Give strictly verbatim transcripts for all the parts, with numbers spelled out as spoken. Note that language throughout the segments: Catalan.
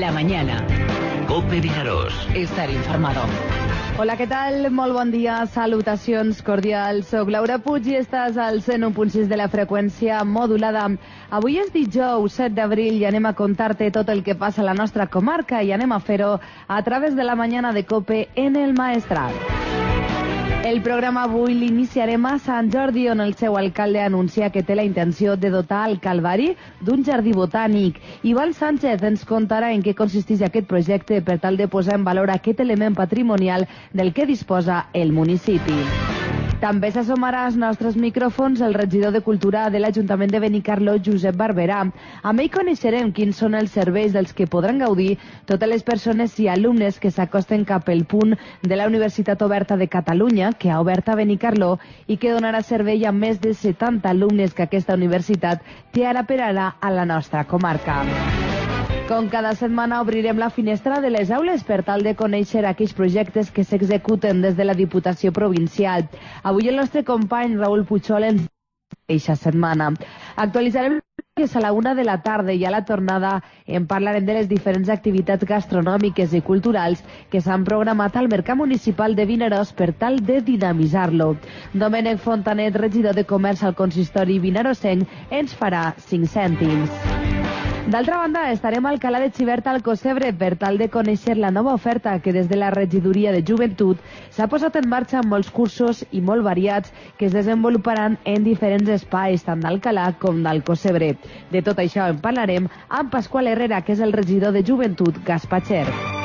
la mañana. COPE Vinaròs. Estar informado. Hola, què tal? Molt bon dia, salutacions cordials. Soc Laura Puig i estàs al cent u punt sis de la freqüència modulada. Avui és dijous set d'abril i anem a contar-te tot el que passa a la nostra comarca i anem a fer-ho a través de la mañana de COPE en el Maestrat. El programa avui l'iniciarem a Sant Jordi, on el seu alcalde anuncia que té la intenció de dotar el Calvari d'un jardí botànic. Ivan Sánchez ens contarà en què consisteix aquest projecte per tal de posar en valor aquest element patrimonial del que disposa el municipi. També s'assomarà als nostres micròfons el regidor de Cultura de l'Ajuntament de Benicarló, Josep Barberà. Amb ell coneixerem quins són els serveis dels que podran gaudir totes les persones i alumnes que s'acosten cap al punt de la Universitat Oberta de Catalunya, que ha obert a Benicarló i que donarà servei a més de setanta alumnes que aquesta universitat té ara per ara a la nostra comarca. Com cada setmana obrirem la finestra de les aules per tal de conèixer aquells projectes que s'executen des de la Diputació Provincial. Avui el nostre company Raül Puigol ens eixa setmana. Actualitzarem que a la una de la tarda i a la tornada en parlarem de les diferents activitats gastronòmiques i culturals que s'han programat al Mercat Municipal de Vinaròs per tal de dinamitzar-lo. Domènec Fontanet, regidor de Comerç al Consistori Vinaròsenc, ens farà cinc cèntims. D'altra banda, estarem al Cala de Xivert al Cosebre per tal de conèixer la nova oferta que des de la Regidoria de Joventut s'ha posat en marxa amb molts cursos i molt variats que es desenvoluparan en diferents espais, tant d'Alcalà com del Cosebre. De tot això en parlarem amb Pasqual Herrera, que és el regidor de Joventut Gaspatxer.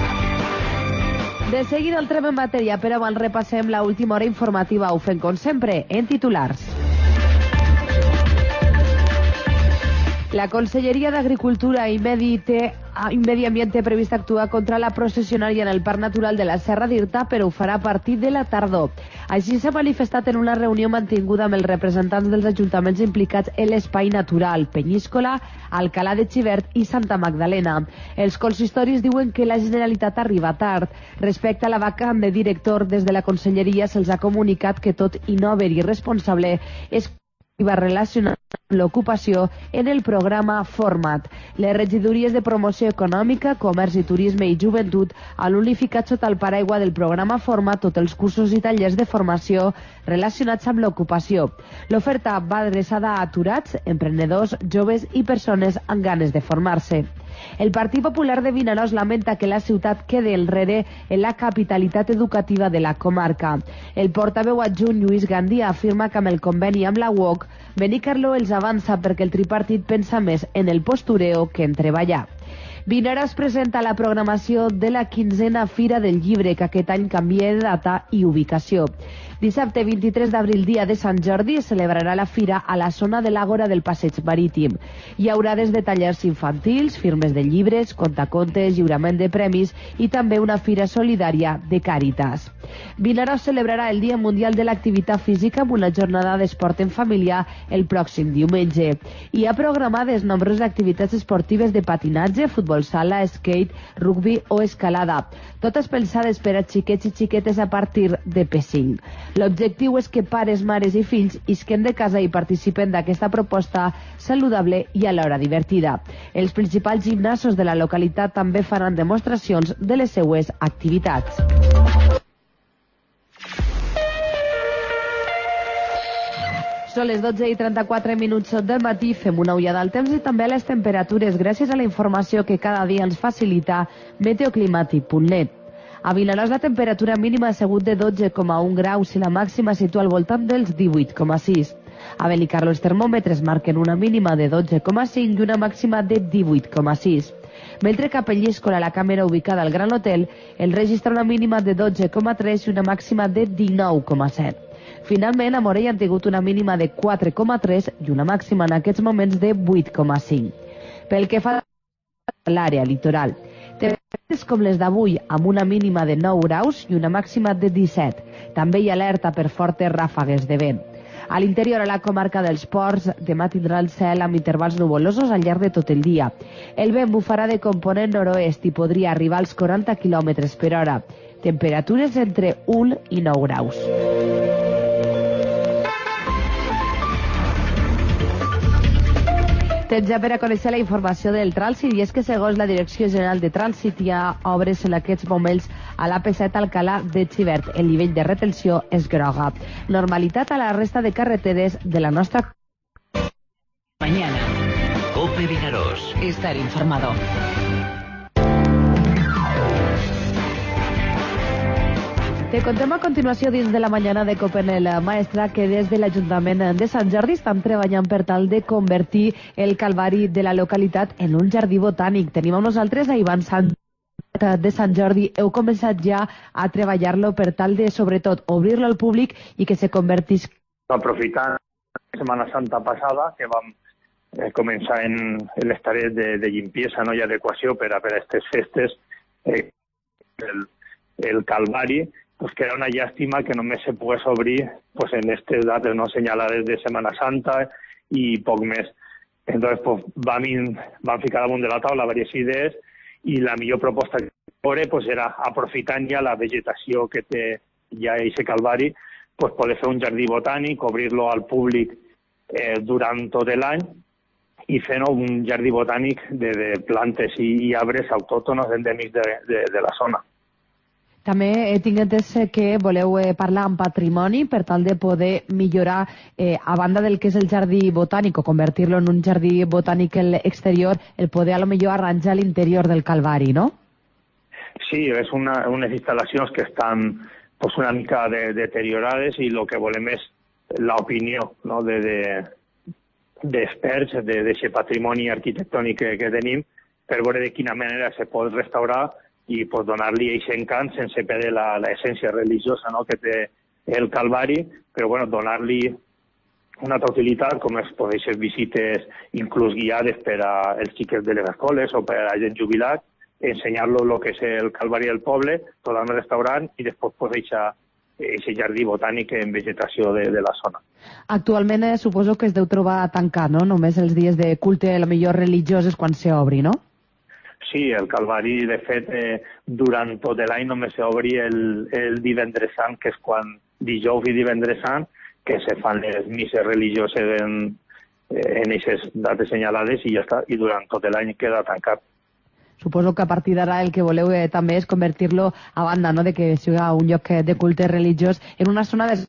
De seguida entrem en matèria, però abans repassem la última hora informativa. Ho fem com sempre en titulars. La Conselleria d'Agricultura i Medi, té, i Medi Ambient té previst actuar contra la processionària en el Parc Natural de la Serra d'Irta, però ho farà a partir de la tardor. Així s'ha manifestat en una reunió mantinguda amb els representants dels ajuntaments implicats en l'espai natural, Penyíscola, Alcalà de Xivert i Santa Magdalena. Els consistoris diuen que la Generalitat arriba tard. Respecte a la vacant de director, des de la Conselleria se'ls ha comunicat que tot i no haver-hi responsable és va relacionar l'ocupació en el programa Format. Les regidories de promoció econòmica, comerç i turisme i joventut han unificat sota el paraigua del programa Format tots els cursos i tallers de formació relacionats amb l'ocupació. L'oferta va adreçada a aturats, emprenedors, joves i persones amb ganes de formar-se. El Partit Popular de Vinaròs lamenta que la ciutat quede enrere en la capitalitat educativa de la comarca. El portaveu adjunt Lluís Gandia afirma que amb el conveni amb la U O C, Benicarló els avança perquè el tripartit pensa més en el postureo que en treballar. Vinaròs presenta la programació de la quinzena Fira del Llibre, que aquest any canvia de data i ubicació. Dissabte vint-i-tres d'abril, dia de Sant Jordi, es celebrarà la fira a la zona de l'Àgora del Passeig Marítim. Hi haurà des de tallers infantils, firmes de llibres, contacontes, lliurament de premis i també una fira solidària de Càritas. Vinaròs celebrarà el Dia Mundial de l'Activitat Física amb una jornada d'esport en família el pròxim diumenge. Hi ha programades nombroses activitats esportives de patinatge, futbol sala, skate, rugby o escalada, totes pensades per a xiquets i xiquetes a partir de P cinc. L'objectiu és que pares, mares i fills isquen de casa i participen d'aquesta proposta saludable i alhora divertida. Els principals gimnasos de la localitat també faran demostracions de les seues activitats. Són les dotze i trenta-quatre minuts del matí, fem una ullada al temps i també a les temperatures gràcies a la informació que cada dia ens facilita meteoclimàtic punt net. A Vinaròs la temperatura mínima ha sigut de dotze coma un graus i la màxima situa al voltant dels divuit coma sis. A Benicarló els termòmetres marquen una mínima de dotze coma cinc i una màxima de divuit coma sis. Mentre que a Penyíscola, la càmera ubicada al Gran Hotel, el registra una mínima de dotze coma tres i una màxima de dinou coma set. Finalment, a Morella han tingut una mínima de quatre coma tres i una màxima en aquests moments de vuit coma cinc. Pel que fa a l'àrea litoral, temperatures com les d'avui, amb una mínima de nou graus i una màxima de disset. També hi ha alerta per fortes ràfegues de vent. A l'interior, a la comarca dels Ports, demà tindrà el cel amb intervals nuvolosos al llarg de tot el dia. El vent bufarà de component nord-oest i podria arribar als quaranta quilòmetres per hora. Temperatures entre un i nou graus. Temps ja per a conèixer la informació del trànsit, i és que segons la Direcció General de Trànsit hi ha obres en aquests moments a l'A P set Alcalà de Xivert. El nivell de retenció és groga. Normalitat a la resta de carreteres de la nostra... Mañana. Cope Vinaròs. Estar informado. Te contem a continuació dins de la mañana de Cope en el Maestrat que des de l'Ajuntament de Sant Jordi estan treballant per tal de convertir el Calvari de la localitat en un jardí botànic. Tenim amb nosaltres a Ivan Sant de Sant Jordi. Heu començat ja a treballar-lo per tal de, sobretot, obrir-lo al públic i que se convertís... Aprofitant la Setmana Santa passada, que vam eh, començar en l'estaret de, de limpiesa, no, i adequació per a aquestes festes, eh, el, el Calvari, pues que era una llàstima que només se pogués obrir pues, en aquestes dates no senyalades de Setmana Santa i poc més. Entonces, pues, vam, in, vam ficar damunt de la taula diverses idees i la millor proposta que veure pues, era, aprofitant ja la vegetació que té ja aquest Calvari, pues, poder fer un jardí botànic, obrir-lo al públic eh, durant tot l'any i fer no, un jardí botànic de, de plantes i, i arbres autòctonos endèmics de, de, de la zona. També he tingut entès que voleu eh, parlar amb patrimoni per tal de poder millorar, eh, a banda del que és el jardí botànic o convertir-lo en un jardí botànic exterior, el poder a lo millor arranjar l'interior del Calvari, no? Sí, és una, unes instal·lacions que estan pues, una mica de, deteriorades i el que volem és l'opinió no, de, de, d'experts d'aquest patrimoni arquitectònic que, que tenim per veure de quina manera se pot restaurar i pues, donar-li aquest encant sense perdre l'essència religiosa no, que té el Calvari, però bueno, donar-li una altra utilitat, com es poden ser visites inclús guiades per als xiquets de les escoles o per a la gent jubilat, ensenyar-lo el que és el Calvari del poble, tot-me restaurant i després pues, deixar aquest jardí botànic en vegetació de, de la zona. Actualment eh, suposo que es deu trobar tancat, no? Només els dies de culte, a lo millor religioses, quan s'obri, no? Sí, el Calvari, de fet, eh, durant tot l'any només s'obri el, el divendres sant, que és quan dijous i divendres sant, que se fan les misses religioses en, en aquestes dates senyalades i ja està, i durant tot l'any queda tancat. Suposo que a partir d'ara el que voleu eh, també és convertir-lo, a banda no, de que sigui un lloc de culte religiós, en una zona de...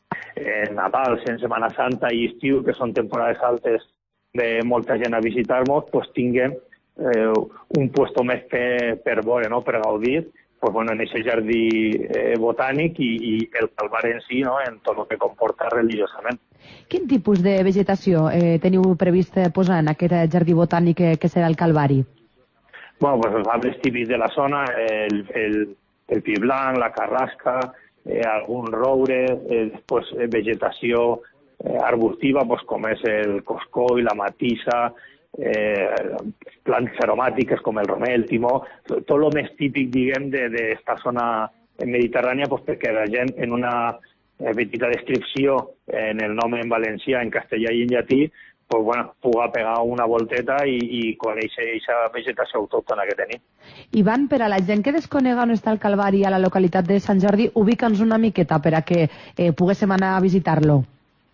En Nadal, en Setmana Santa i estiu, que són temporades altes de molta gent a visitar-nos, pues tinguem Eh, un puesto més per, per veure, no? Per gaudir, pues, bueno, en aquest jardí eh, botànic i, i el Calvari en si, no? En tot el que comporta religiosament. Quin tipus de vegetació eh, teniu previst posar en aquest jardí botànic que, que serà el Calvari? Bueno, pues els arbres típics de la zona, el, el, el pi blanc, la carrasca, eh, algun roure, eh, pues, vegetació eh, arbustiva, pues, com és el coscoll, la matissa, Eh, plantes aromàtiques com el romer, el timó, tot el més típic, diguem, d'esta zona mediterrània, pues, perquè la gent en una eh, petita descripció en el nom en valencià, en castellà i en llatí, pues, bueno, puga pegar una volteta i, i conèixer aquesta vegetació autòctona que tenim. Ivan, per a la gent que desconega on està el Calvari a la localitat de Sant Jordi, ubica'ns una miqueta per a que eh, poguéssim anar a visitar-lo.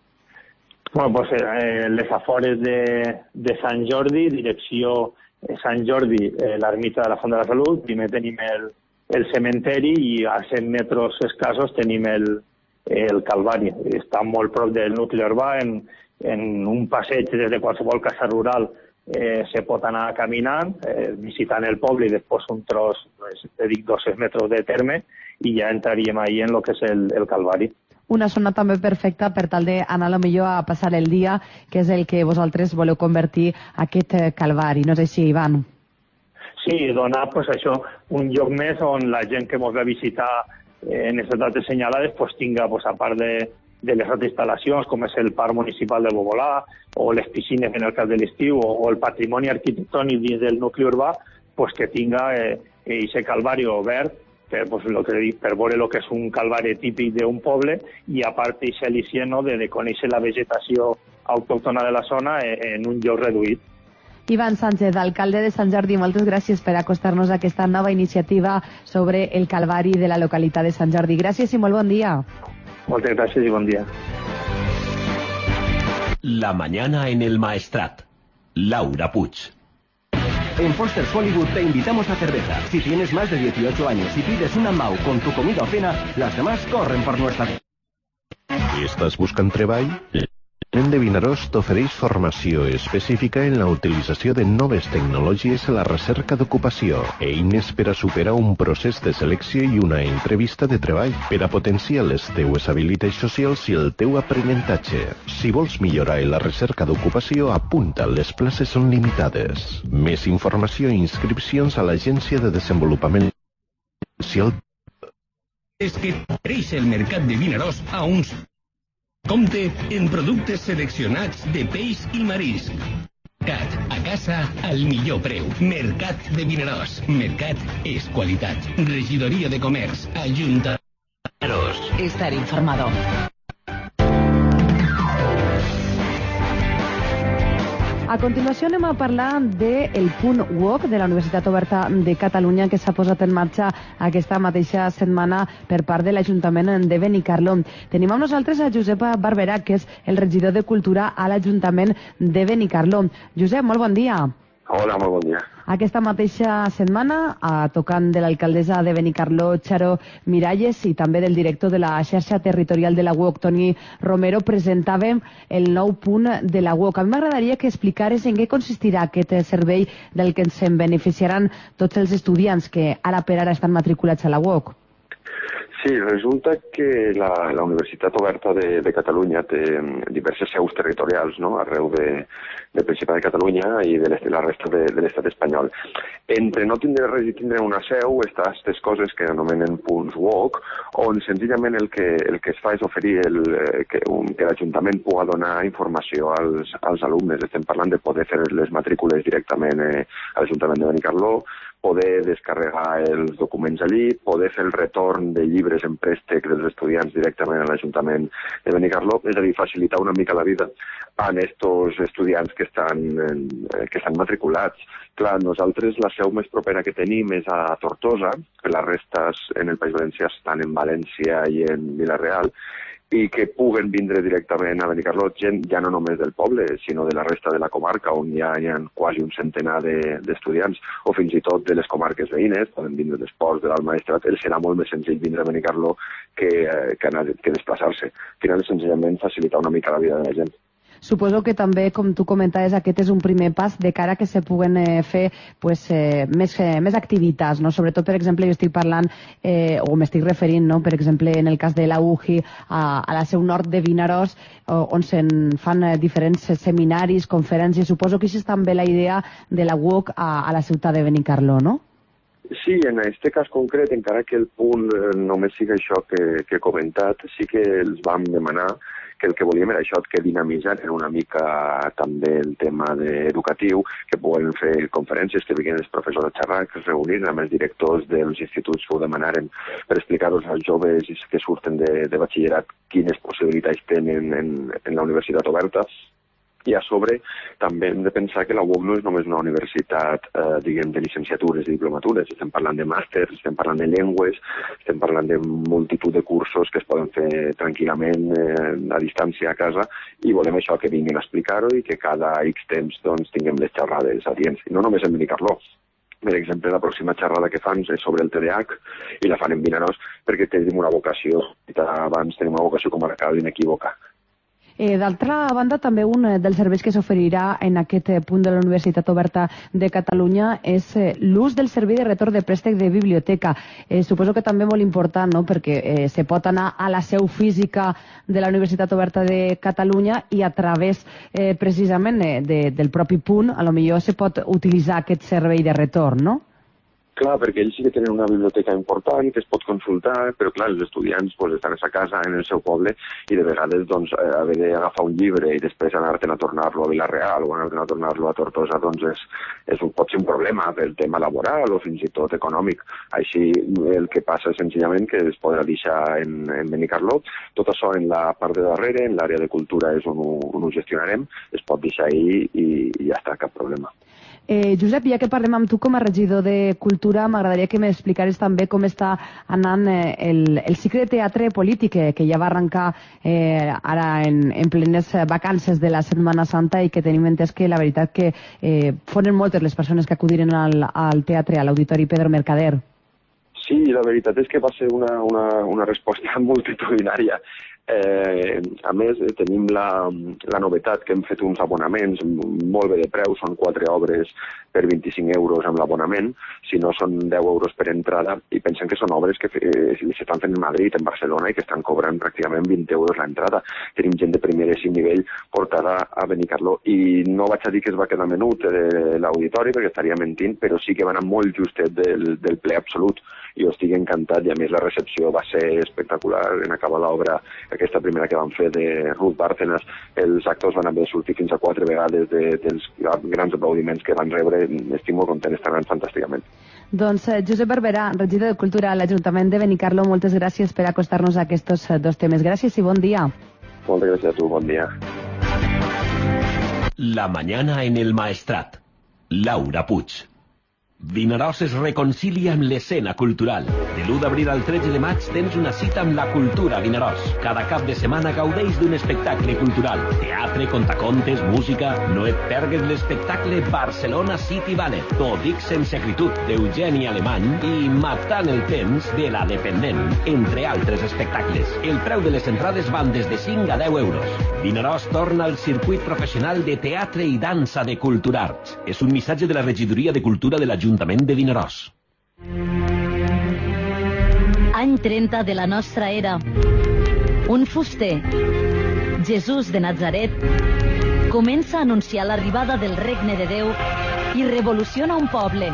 Bueno, pues eh, les afores de, de Sant Jordi, direcció eh, Sant Jordi, eh, l'ermita de la Font de la Salut, primer tenim el, el cementeri i a cent metres escassos tenim el, el Calvari. Està molt prop del nucli urbà, en, en un passeig des de qualsevol casa rural eh, se pot anar caminant, eh, visitant el poble i després un tros, te dic, dos cents metres de terme i ja entraríem ahí en el que és el, el Calvari. Una zona també perfecta per tal d'anar a lo millor a passar el dia, que és el que vosaltres voleu convertir aquest Calvari, no és així, Ivan? Sí, donar pues, això, un lloc més on la gent que ens va visitar eh, en aquestes dates senyalades pues, tinga, pues, a part de, de les altres instal·lacions, com és el Parc Municipal de Bobolà, o les piscines en el cas de l'estiu, o, o el patrimoni arquitectònic dins del nucli urbà, pues, que tinga aquest eh, Calvari obert, per, pues, lo que dic, per veure el que és un Calvari típic d'un poble i a part d'aquest al·licient no, de, de conèixer la vegetació autòctona de la zona en, en un lloc reduït. Ivan Sánchez, alcalde de Sant Jordi, moltes gràcies per acostar-nos a aquesta nova iniciativa sobre el Calvari de la localitat de Sant Jordi. Gràcies i molt bon dia. Moltes gràcies i bon dia. La mañana en el Maestrat. Laura Puig. En Foster's Hollywood te invitamos a cerveza. Si tienes más de dieciocho años y pides una M A U con tu comida o cena, las demás corren por nuestra... ¿Estàs buscant treball? L'Ajuntament de Vinaròs t'ofereix formació específica en la utilització de noves tecnologies a la recerca d'ocupació, eines per a superar un procés de selecció i una entrevista de treball per a potenciar les teues habilitats socials i el teu aprenentatge. Si vols millorar en la recerca d'ocupació, apunta, les places són limitades. Més informació i inscripcions a l'Agència de Desenvolupament Social. És que creix el mercat de Vinaròs a uns... Compte en productes seleccionats de peix i marisc. Mercat a casa al millor preu. Mercat de Vinaròs. Mercat és qualitat. Regidoria de Comerç. Ajuntament. Vinaròs. Estar informado. A continuació anem a parlar del punt W O C de la Universitat Oberta de Catalunya que s'ha posat en marxa aquesta mateixa setmana per part de l'Ajuntament de Benicarló. Tenim amb nosaltres a Josep Barberà, que és el regidor de Cultura a l'Ajuntament de Benicarló. Josep, molt bon dia. Hola, molt bon dia. Aquesta mateixa setmana, a tocant de l'alcaldessa de Benicarló, Charo Miralles, i també del director de la xarxa territorial de la U O C, Toni Romero, presentàvem el nou punt de la U O C. A mi m'agradaria que explicares en què consistirà aquest servei del que ens en beneficiaran tots els estudiants que ara per ara estan matriculats a la U O C. Sí, resulta que la, la Universitat Oberta de, de Catalunya té diverses seus territorials, no?, arreu de, del Principat de Catalunya i de la resta de, de l'estat espanyol. Entre no tindre res i tindre una seu està aquestes coses que anomenen punts W O C, on senzillament el que, el que es fa és oferir el, que, un, que l'Ajuntament pugui donar informació als, als alumnes. Estem parlant de poder fer les matrícules directament eh, a l'Ajuntament de Benicarló, poder descarregar els documents allí, poder fer el retorn de llibres en préstec dels estudiants directament a l'Ajuntament de Benicarló, és a dir, facilitar una mica la vida a estos estudiants que estan, que estan matriculats. Clar, nosaltres la seu més propera que tenim és a Tortosa, la resta en el País Valencià estan en València i en Vila-real, i que puguen vindre directament a Benicarló gent ja no només del poble, sinó de la resta de la comarca, on ja hi ha quasi un centenar d'estudiants, o fins i tot de les comarques veïnes, poden vindre dels Ports, de l'Alt Maestrat. Els serà molt més senzill vindre a Benicarló que, que, anar, que desplaçar-se. Al final, senzillament, facilitar una mica la vida de la gent. Suposo que també, com tu comentaves, aquest és un primer pas de cara que se puguen eh, fer pues, eh, més, eh, més activitats, no? Sobretot, per exemple, jo estic parlant, eh, o m'estic referint, no? Per exemple, en el cas de la U G I, a, a la seu nord de Vinaròs, on se'n fan eh, diferents seminaris, conferències. Suposo que això és també la idea de la U O C a, a la ciutat de Benicarló, no? Sí, en aquest cas concret, encara que el punt només sigui això que, que he comentat, sí que els vam demanar que el que volíem era això, que dinamitzaren una mica també el tema educatiu, que puguen fer conferències, que vinguin els professors a xerrar, que es reuniren amb els directors dels instituts que ho demanaren per explicar-los als joves que surten de, de batxillerat quines possibilitats tenen en, en la Universitat Oberta. I a sobre també hem de pensar que la U O C no és només una universitat eh, diguem, de llicenciatures i diplomatures. Estem parlant de màsters, estem parlant de llengües, estem parlant de multitud de cursos que es poden fer tranquil·lament eh, a distància a casa, i volem això, que vinguin a explicar-ho i que cada X temps doncs, tinguem les xerrades adients. I no només en Benicarló. Per exemple, la pròxima xerrada que fan és sobre el T D A H i la fan en Vinaròs perquè tenim una vocació, abans tenim una vocació comarcal inequívoca. Eh, D'altra banda, també un dels serveis que s'oferirà en aquest punt de la Universitat Oberta de Catalunya és eh, l'ús del servei de retorn de préstec de biblioteca. Eh, suposo que també molt important, no?, perquè eh, se pot anar a la seu física de la Universitat Oberta de Catalunya i a través eh, precisament eh, de, del propi punt, a lo millor se pot utilitzar aquest servei de retorn, no? Clar, perquè ells sí que tenen una biblioteca important que es pot consultar, però clar, els estudiants pues, estan a sa casa, en el seu poble, i de vegades doncs, haver d'agafar un llibre i després anar-te'n a tornar-lo a Vila-real o anar-te'n a tornar-lo a Tortosa, doncs és, és un, pot ser un problema pel tema laboral o fins i tot econòmic. Així el que passa és senzillament que es podrà deixar en, en Benicarló. Tot això en la part de darrere, en l'àrea de cultura és on ho, on ho gestionarem, es pot deixar ahir i, i ja està, cap problema. Eh, Josep, ja que parlem amb tu com a regidor de Cultura, m'agradaria que m'explicares també com està anant eh, el, el cicle de teatre polític, que, que ja va arrencar eh, ara en, en plenes vacances de la Setmana Santa i que tenim entès que la veritat que eh, foren moltes les persones que acudiren al, al teatre, a l'Auditori Pedro Mercader. Sí, la veritat és que va ser una, una, una resposta multitudinària. Eh, a més, eh, tenim la, la novetat que hem fet uns abonaments molt bé de preu, són quatre obres per vint-i-cinc euros amb l'abonament, si no són deu euros per entrada, i pensen que són obres que eh, s'estan fent en Madrid, en Barcelona, i que estan cobrant pràcticament vint euros l'entrada. Tenim gent de primeríssim nivell portada a Benicarló, i no vaig a dir que es va quedar menut eh, l'auditori, perquè estaria mentint, però sí que va anar molt justet del, del ple absolut. Jo estic encantat, i a més la recepció va ser espectacular. En acabar l'obra, aquesta primera que van fer de Ruth Bárcenas, els actors van haver de sortir fins a quatre vegades de, dels grans aplaudiments que van rebre. Estic molt content, estan anant fantàsticament. Doncs eh, Josep Barberà, regidor de Cultura a l'Ajuntament de Benicarló, moltes gràcies per acostar-nos a aquests dos temes. Gràcies i bon dia. Moltes gràcies a tu, bon dia. La mañana en el Maestrat. Laura Puig. Vinaròs es reconcilia amb l'escena cultural. De l'u d'abril al tretze de maig tens una cita amb la cultura a Vinaròs. Cada cap de setmana gaudeix d'un espectacle cultural. Teatre, contacontes, música... No et pergues l'espectacle Barcelona City Ballet. T'ho dic sense acritud, d'Eugeni Alemany, i Matant el temps, de La Dependent, entre altres espectacles. El preu de les entrades van des de cinc a deu euros. Vinaròs torna al circuit professional de teatre i dansa de Culturarts. És un missatge de la Regidoria de Cultura de l'Ajuntament Ajuntament de Vinaròs. Any trenta de la nostra era. Un fuster, Jesús de Nazaret, comença a anunciar l'arribada del regne de Déu i revoluciona un poble.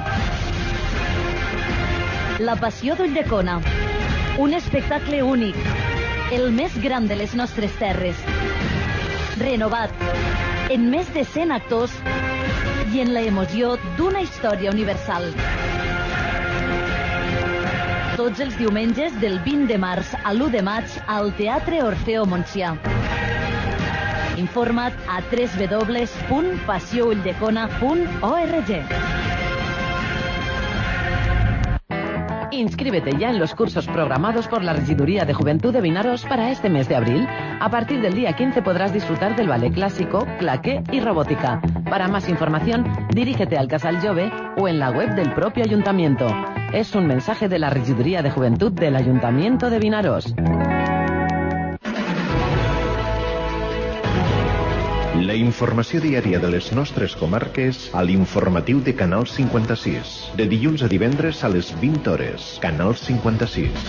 La Passió d'Ulldecona, un espectacle únic, el més gran de les nostres terres. Renovat, en més de cent actors i en la emoció d'una història universal. Tots els diumenges del vint de març a l'u de maig al Teatre Orfeo Montsià. Informa't a w w w punt passió ulldecona punt org. Inscríbete ya en los cursos programados por la Regiduría de Juventud de Vinaròs para este mes de abril. A partir del día quince podrás disfrutar del ballet clásico, claqué y robótica. Para más información, dirígete al Casal Jove o en la web del propio ayuntamiento. Es un mensaje de la Regiduría de Juventud del Ayuntamiento de Vinaròs. La informació diària de les nostres comarques a l'informatiu de Canal cinquanta-sis. De dilluns a divendres a les vint hores. Canal cinquanta-sis.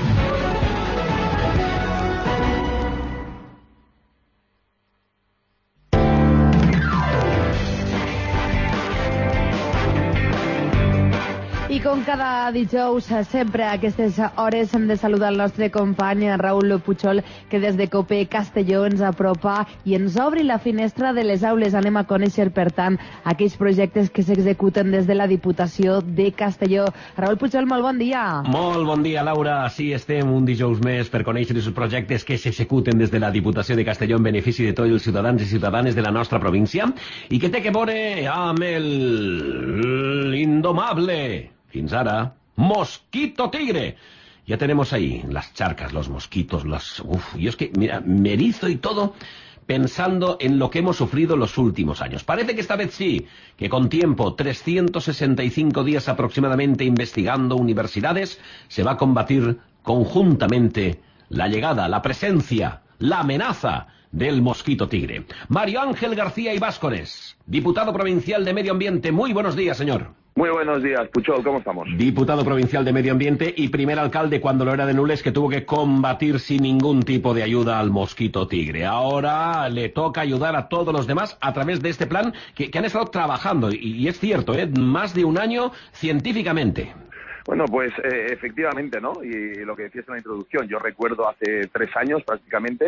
I com cada dijous, sempre a aquestes hores hem de saludar el nostre company Raül Puchol, que des de COPE Castelló ens apropa i ens obri la finestra de les aules. Anem a conèixer, per tant, aquells projectes que s'executen des de la Diputació de Castelló. Raül Puchol, molt bon dia. Molt bon dia, Laura. Sí, estem un dijous més per conèixer els projectes que s'executen des de la Diputació de Castelló en benefici de tots els ciutadans i ciutadanes de la nostra província i que té que veure amb el indomable, fins ara, Mosquito Tigre. Ya tenemos ahí las charcas, los mosquitos, los... Uf, yo es que, mira, me erizo y todo pensando en lo que hemos sufrido los últimos años. Parece que esta vez sí, que con tiempo, trescientos sesenta y cinco días aproximadamente investigando universidades, se va a combatir conjuntamente la llegada, la presencia, la amenaza del mosquito tigre. Mario Ángel García Ibáscones, diputado provincial de Medio Ambiente. Muy buenos días, señor. Muy buenos días, Puchol, ¿cómo estamos? Diputado provincial de Medio Ambiente y primer alcalde cuando lo era de Nules, que tuvo que combatir sin ningún tipo de ayuda al mosquito tigre. Ahora le toca ayudar a todos los demás a través de este plan que, que han estado trabajando, y, y es cierto, ¿eh? Más de un año científicamente. Bueno, pues eh, efectivamente, ¿no? Y lo que decías en la introducción, yo recuerdo hace tres años prácticamente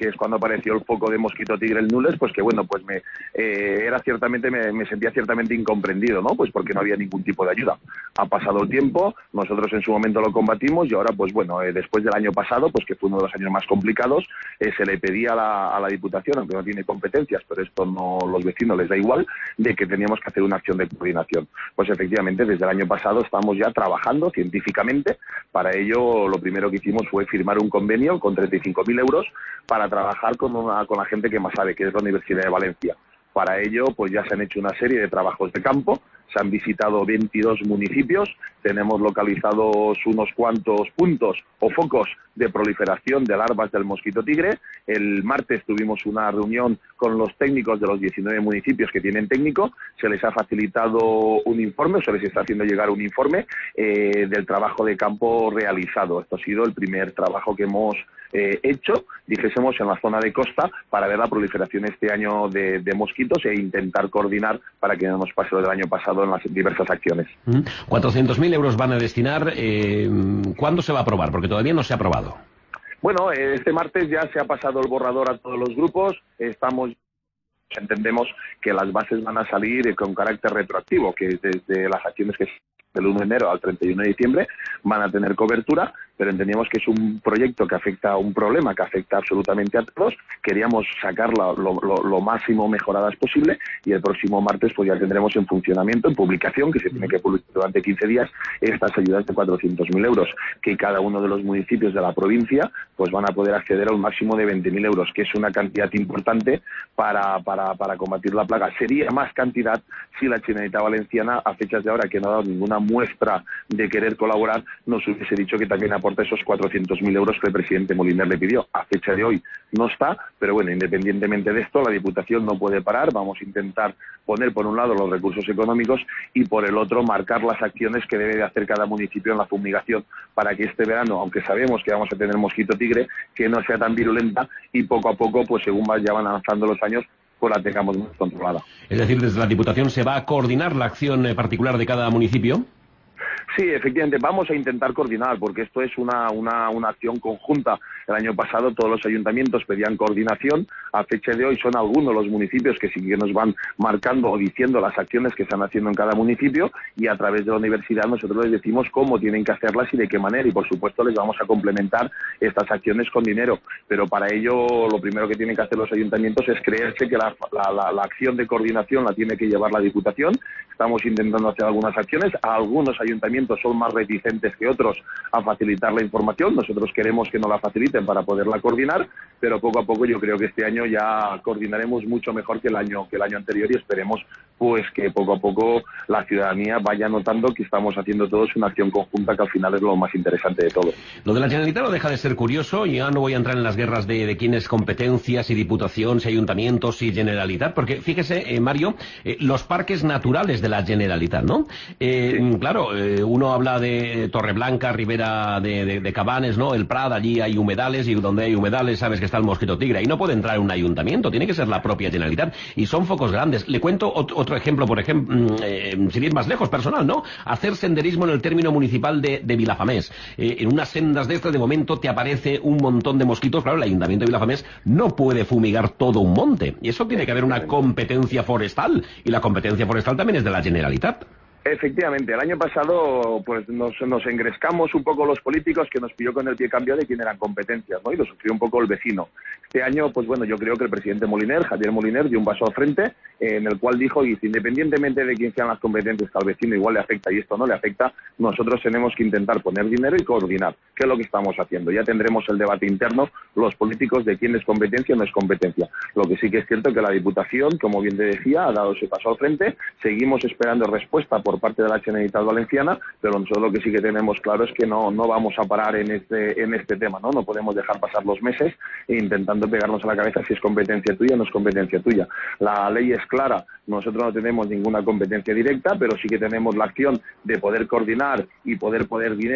que es cuando apareció el foco de mosquito tigre, el Nules, pues que bueno, pues me eh, era ciertamente, me, me sentía ciertamente incomprendido, ¿no? Pues porque no había ningún tipo de ayuda. Ha pasado el tiempo, nosotros en su momento lo combatimos y ahora, pues bueno, eh, después del año pasado, pues que fue uno de los años más complicados, eh, se le pedía a la, a la Diputación, aunque no tiene competencias, pero esto no, los vecinos les da igual, de que teníamos que hacer una acción de coordinación. Pues efectivamente, desde el año pasado estamos ya trabajando científicamente. Para ello, lo primero que hicimos fue firmar un convenio con treinta y cinco mil euros para trabajar con, una, con la gente que más sabe, que es la Universidad de Valencia. Para ello, pues ya se han hecho una serie de trabajos de campo, se han visitado veintidós municipios, tenemos localizados unos cuantos puntos o focos de proliferación de larvas del mosquito tigre. El martes tuvimos una reunión con los técnicos de los diecinueve municipios que tienen técnico, se les ha facilitado un informe, o se les está haciendo llegar un informe eh, del trabajo de campo realizado. Esto ha sido el primer trabajo que hemos eh, hecho, dijésemos, en la zona de costa para ver la proliferación este año de, de mosquitos e intentar coordinar para que no nos pase lo del año pasado en las diversas acciones. cuatrocientos mil euros van a destinar. Eh, ¿Cuándo se va a aprobar? Porque todavía no se ha aprobado. Bueno, este martes ya se ha pasado el borrador a todos los grupos. Estamos, entendemos que las bases van a salir con carácter retroactivo, que desde las acciones que del uno de enero al treinta y uno de diciembre van a tener cobertura, pero entendíamos que es un proyecto que afecta a un problema que afecta absolutamente a todos. Queríamos sacarla lo, lo, lo máximo mejoradas posible y el próximo martes pues ya tendremos en funcionamiento, en publicación, que se tiene que publicar durante quince días, estas ayudas de cuatrocientos mil euros, que cada uno de los municipios de la provincia pues van a poder acceder a un máximo de veinte mil euros, que es una cantidad importante para, para, para combatir la plaga. Sería más cantidad si la Generalitat Valenciana, a fechas de ahora, que no ha dado ninguna muestra de querer colaborar, nos hubiese dicho que también aporta esos cuatrocientos mil euros que el presidente Moliner le pidió. A fecha de hoy no está, pero bueno, independientemente de esto, la Diputación no puede parar. Vamos a intentar poner por un lado los recursos económicos y por el otro marcar las acciones que debe de hacer cada municipio en la fumigación para que este verano, aunque sabemos que vamos a tener mosquito tigre, que no sea tan virulenta y poco a poco, pues según ya van avanzando los años, pues la tengamos más controlada. Es decir, desde la Diputación se va a coordinar la acción particular de cada municipio. Sí, efectivamente, vamos a intentar coordinar, porque esto es una, una, una acción conjunta. El año pasado todos los ayuntamientos pedían coordinación. A fecha de hoy son algunos los municipios que sí que nos van marcando o diciendo las acciones que están haciendo en cada municipio, y a través de la universidad nosotros les decimos cómo tienen que hacerlas y de qué manera, y por supuesto les vamos a complementar estas acciones con dinero. Pero para ello lo primero que tienen que hacer los ayuntamientos es creerse que la, la, la, la acción de coordinación la tiene que llevar la Diputación. Estamos intentando hacer algunas acciones. A algunos ayuntamientos son más reticentes que otros a facilitar la información. Nosotros queremos que nos la faciliten para poderla coordinar, pero poco a poco yo creo que este año ya coordinaremos mucho mejor que el año que el año anterior, y esperemos pues que poco a poco la ciudadanía vaya notando que estamos haciendo todos una acción conjunta, que al final es lo más interesante de todo. Lo de la Generalitat no deja de ser curioso, y ya no voy a entrar en las guerras de, de quién es competencia, si Diputación, si Ayuntamientos, si Generalitat, porque fíjese, eh, Mario, eh, los parques naturales de la Generalitat, ¿no? Eh, sí. Claro, eh, uno habla de Torreblanca, Ribera de, de, de Cabanes, ¿no? El Prat, allí hay humedales, y donde hay humedales sabes que está el mosquito tigre. Ahí no puede entrar un ayuntamiento, tiene que ser la propia Generalitat, y son focos grandes. Le cuento otro ejemplo, por ejemplo, eh, sin ir más lejos, personal, ¿no? Hacer senderismo en el término municipal de, de Vilafamés. Eh, en unas sendas de estas, de momento, te aparece un montón de mosquitos. Claro, el Ayuntamiento de Vilafamés no puede fumigar todo un monte, y eso tiene que haber una competencia forestal, y la competencia forestal también es de la Generalitat. Efectivamente, el año pasado pues nos, nos engrescamos un poco los políticos, que nos pilló con el pie cambiado de quién eran competencias, ¿no? Y lo sufrió un poco el vecino. Este año, pues bueno, yo creo que el presidente Moliner, Javier Moliner, dio un paso al frente, eh, en el cual dijo, y independientemente de quién sean las competencias, que al vecino igual le afecta y esto no le afecta, nosotros tenemos que intentar poner dinero y coordinar, que es lo que estamos haciendo. Ya tendremos el debate interno, los políticos, de quién es competencia o no es competencia. Lo que sí que es cierto que la Diputación, como bien te decía, ha dado ese paso al frente. Seguimos esperando respuesta por por parte de la Generalitat Valenciana, pero nosotros lo que sí que tenemos claro es que no, no vamos a parar en este, en este tema, ¿no? No podemos dejar pasar los meses intentando pegarnos a la cabeza si es competencia tuya o no es competencia tuya. La ley es clara, nosotros no tenemos ninguna competencia directa, pero sí que tenemos la acción de poder coordinar y poder poner dinero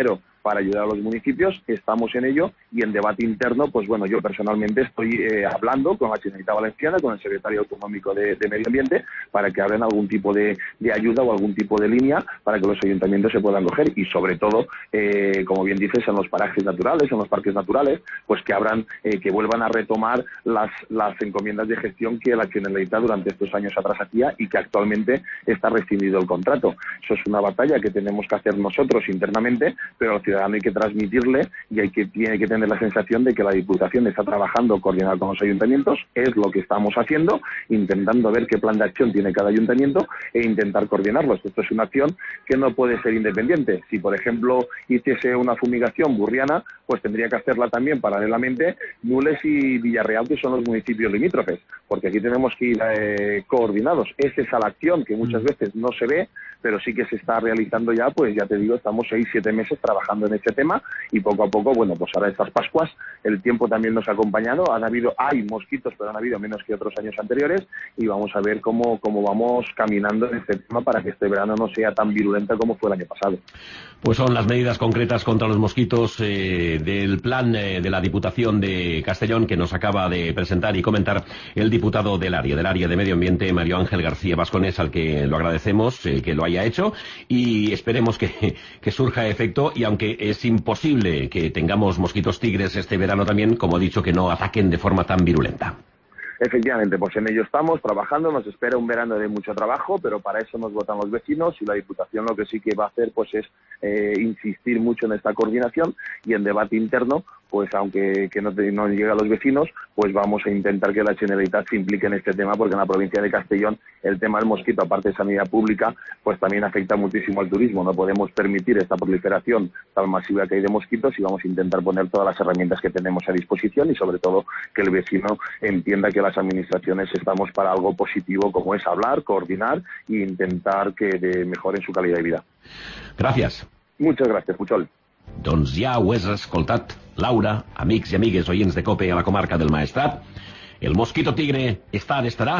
para ayudar a los municipios. Estamos en ello y en debate interno, pues bueno, yo personalmente estoy eh, hablando con la Generalitat Valenciana, con el secretario autonómico de, de Medio Ambiente, para que abran algún tipo de, de ayuda o algún tipo de línea para que los ayuntamientos se puedan coger y sobre todo, eh, como bien dices, en los parajes naturales, en los parques naturales, pues que abran, eh, que vuelvan a retomar las, las encomiendas de gestión que la Generalitat durante estos años atrás hacía y que actualmente está rescindido el contrato. Eso es una batalla que tenemos que hacer nosotros internamente, pero al ciudadano hay que transmitirle y hay que, tiene que tener la sensación de que la Diputación está trabajando coordinada con los ayuntamientos, es lo que estamos haciendo, intentando ver qué plan de acción tiene cada ayuntamiento e intentar coordinarlos. Esto es una acción que no puede ser independiente. Si, por ejemplo, hiciese una fumigación burriana, pues tendría que hacerla también paralelamente Nules y Villarreal, que son los municipios limítrofes, porque aquí tenemos que ir eh, coordinados. Es esa la acción que muchas veces no se ve, pero sí que se está realizando ya, pues ya te digo, estamos seis, siete meses trabajando en este tema y poco a poco, bueno, pues ahora estas Pascuas, el tiempo también nos ha acompañado, han habido, hay mosquitos, pero han habido menos que otros años anteriores y vamos a ver cómo, cómo vamos caminando en este tema para que este verano no sea tan virulento como fue el año pasado. Pues son las medidas concretas contra los mosquitos eh, del plan eh, de la Diputación de Castellón que nos acaba de presentar y comentar el diputado del área, del área de Medio Ambiente, Mario Ángel García Vasconés, al que lo agradecemos, eh, que lo haya hecho y esperemos que, que surja efecto y aunque es imposible que tengamos mosquitos tigres este verano también, como he dicho, que no ataquen de forma tan virulenta. Efectivamente, pues en ello estamos trabajando, nos espera un verano de mucho trabajo, pero para eso nos votan los vecinos y la Diputación lo que sí que va a hacer pues es eh, insistir mucho en esta coordinación y en debate interno, pues aunque que no, te, no llegue a los vecinos, pues vamos a intentar que la Generalitat se implique en este tema, porque en la provincia de Castellón el tema del mosquito, aparte de sanidad pública, pues también afecta muchísimo al turismo. No podemos permitir esta proliferación tan masiva que hay de mosquitos y vamos a intentar poner todas las herramientas que tenemos a disposición y sobre todo que el vecino entienda que las administraciones estamos para algo positivo como es hablar, coordinar e intentar que de mejoren su calidad de vida. Gràcies. Muchas gracias, Puchol. Doncs ja ho has escoltat, Laura, amics i amigues oients de COPE a la comarca del Maestrat. El mosquito tigre està on estarà,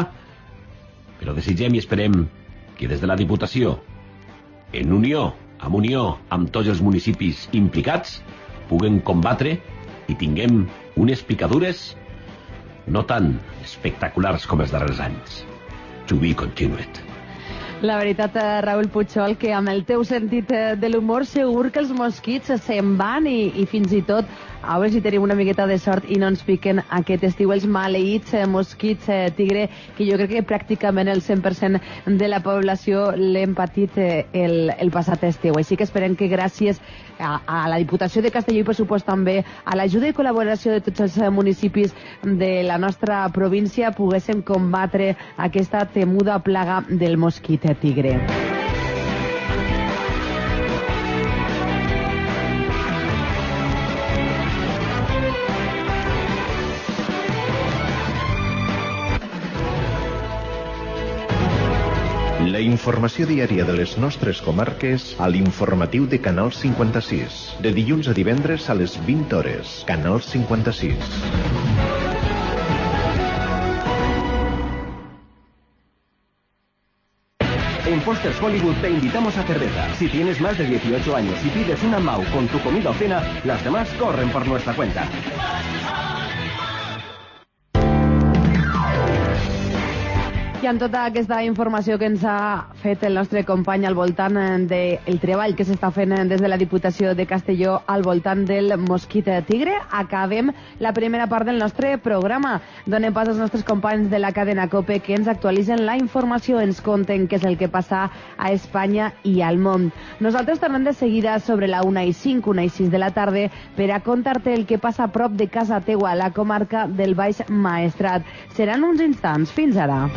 però desitgem i esperem que des de la Diputació, en unió, amb unió amb tots els municipis implicats, puguem combatre i tinguem unes picadures no tan espectaculars com els darrers anys. To be continued. La veritat, Raül Puchol, que amb el teu sentit de l'humor segur que els mosquits se'n van i, i fins i tot a veure si tenim una miqueta de sort i no ens piquen aquest estiu els maleïts eh, mosquits eh, tigre, que jo crec que pràcticament el cent per cent de la població l'hem patit eh, el, el passat estiu. Així que esperem que gràcies a, a la Diputació de Castelló i per supost també a l'ajuda i col·laboració de tots els municipis de la nostra província poguéssim combatre aquesta temuda plaga del mosquit tigre. La informació diària de les nostres comarques a l'informatiu de Canal cinquanta-sis. De dilluns a divendres a les vint hores. Canal cinquanta-sis. En Foster's Hollywood te invitamos a cerveza. Si tienes más de dieciocho años y pides una M A U con tu comida o cena, las demás corren por nuestra cuenta. I amb tota aquesta informació que ens ha fet el nostre company al voltant del treball que s'està fent des de la Diputació de Castelló al voltant del mosquit tigre, acabem la primera part del nostre programa. Donem pas als nostres companys de la cadena COPE que ens actualitzen la informació, ens conten què és el que passa a Espanya i al món. Nosaltres tornem de seguida sobre la una i cinc, una i sis de la tarda per a contar-te el que passa a prop de casa teua, a la comarca del Baix Maestrat. Seran uns instants. Fins ara.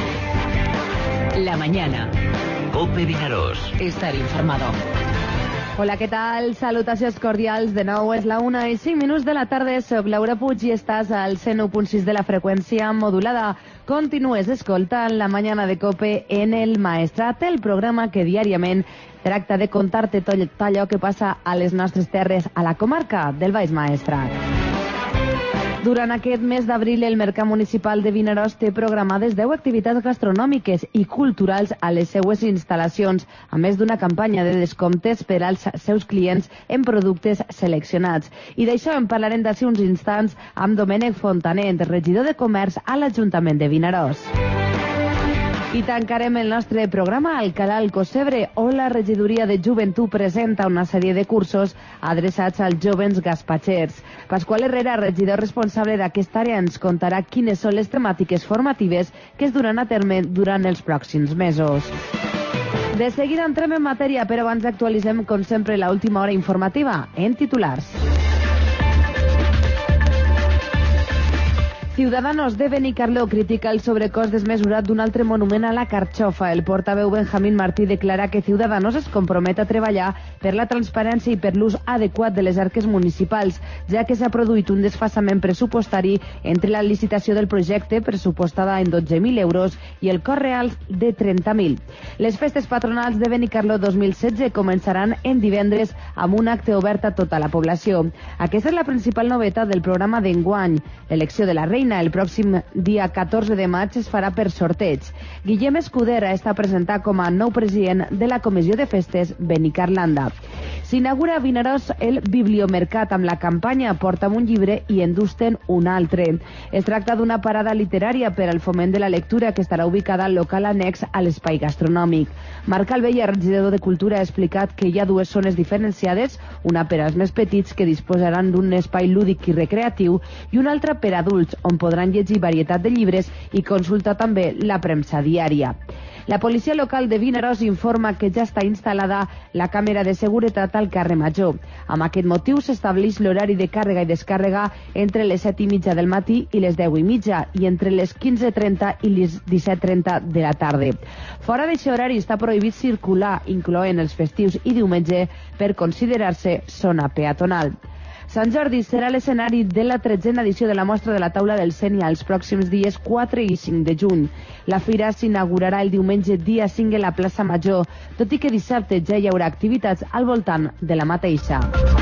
Mañana. COPE Vinaròs. Estar informado. Hola, què tal? Salutacions cordials. De nou és la una i cinc minuts de la tarda. Soc Laura Puig i estàs al cent u punt sis de la freqüència modulada. Continues escoltant la mañana de COPE en El Maestrat, el programa que diàriament tracta de contar-te tot allò que passa a les nostres terres, a la comarca del Baix Maestrat. Durant aquest mes d'abril, el Mercat Municipal de Vinaròs té programades deu activitats gastronòmiques i culturals a les seues instal·lacions, a més d'una campanya de descomptes per als seus clients en productes seleccionats. I d'això en parlarem d'ací uns instants amb Domènec Fontanet, regidor de Comerç a l'Ajuntament de Vinaròs. I tancarem el nostre programa al Canal Cosebre, on la regidoria de Joventut presenta una sèrie de cursos adreçats als jovens gaspatxers. Pasqual Herrera, regidor responsable d'aquesta àrea, ens contarà quines són les temàtiques formatives que es duran a terme durant els pròxims mesos. De seguida entrem en matèria, però abans actualitzem, com sempre, l'última hora informativa en titulars. Ciudadanos de Benicarló critica el sobrecost desmesurat d'un altre monument a la Carxofa. El portaveu Benjamín Martí declara que Ciudadanos es compromet a treballar per la transparència i per l'ús adequat de les arques municipals, ja que s'ha produït un desfasament pressupostari entre la licitació del projecte, pressupostada en dotze mil euros, i el cost real de trenta mil. Les festes patronals de Benicarló dos mil setze començaran en divendres amb un acte obert a tota la població. Aquesta és la principal novetat del programa d'enguany. L'elecció de la reina el pròxim dia catorze de maig es farà per sorteig. Guillem Escudera està presentat com a nou president de la Comissió de Festes Benicarlanda. S'inaugura a Vinaròs el Bibliomercat amb la campanya Porta'm un llibre i endús-te'n un altre. Es tracta d'una parada literària per al foment de la lectura que estarà ubicada al local annex a l'espai gastronòmic. Marc Albella, regidor de Cultura, ha explicat que hi ha dues zones diferenciades, una per als més petits que disposaran d'un espai lúdic i recreatiu i una altra per adults, on podran llegir varietat de llibres i consultar també la premsa diària. La policia local de Vinaròs informa que ja està instal·lada la càmera de seguretat al carrer Major. Amb aquest motiu s'estableix l'horari de càrrega i descàrrega entre les set i mitja del matí i les deu i mitja i entre les quinze trenta i les disset trenta de la tarda. Fora d'aquest horari està prohibit circular, incloent els festius i diumenge, per considerar-se zona peatonal. Sant Jordi serà l'escenari de la tretzena edició de la Mostra de la Taula del Sénia els pròxims dies quatre i cinc de juny. La fira s'inaugurarà el diumenge dia cinc a la plaça Major, tot i que dissabte ja hi haurà activitats al voltant de la mateixa.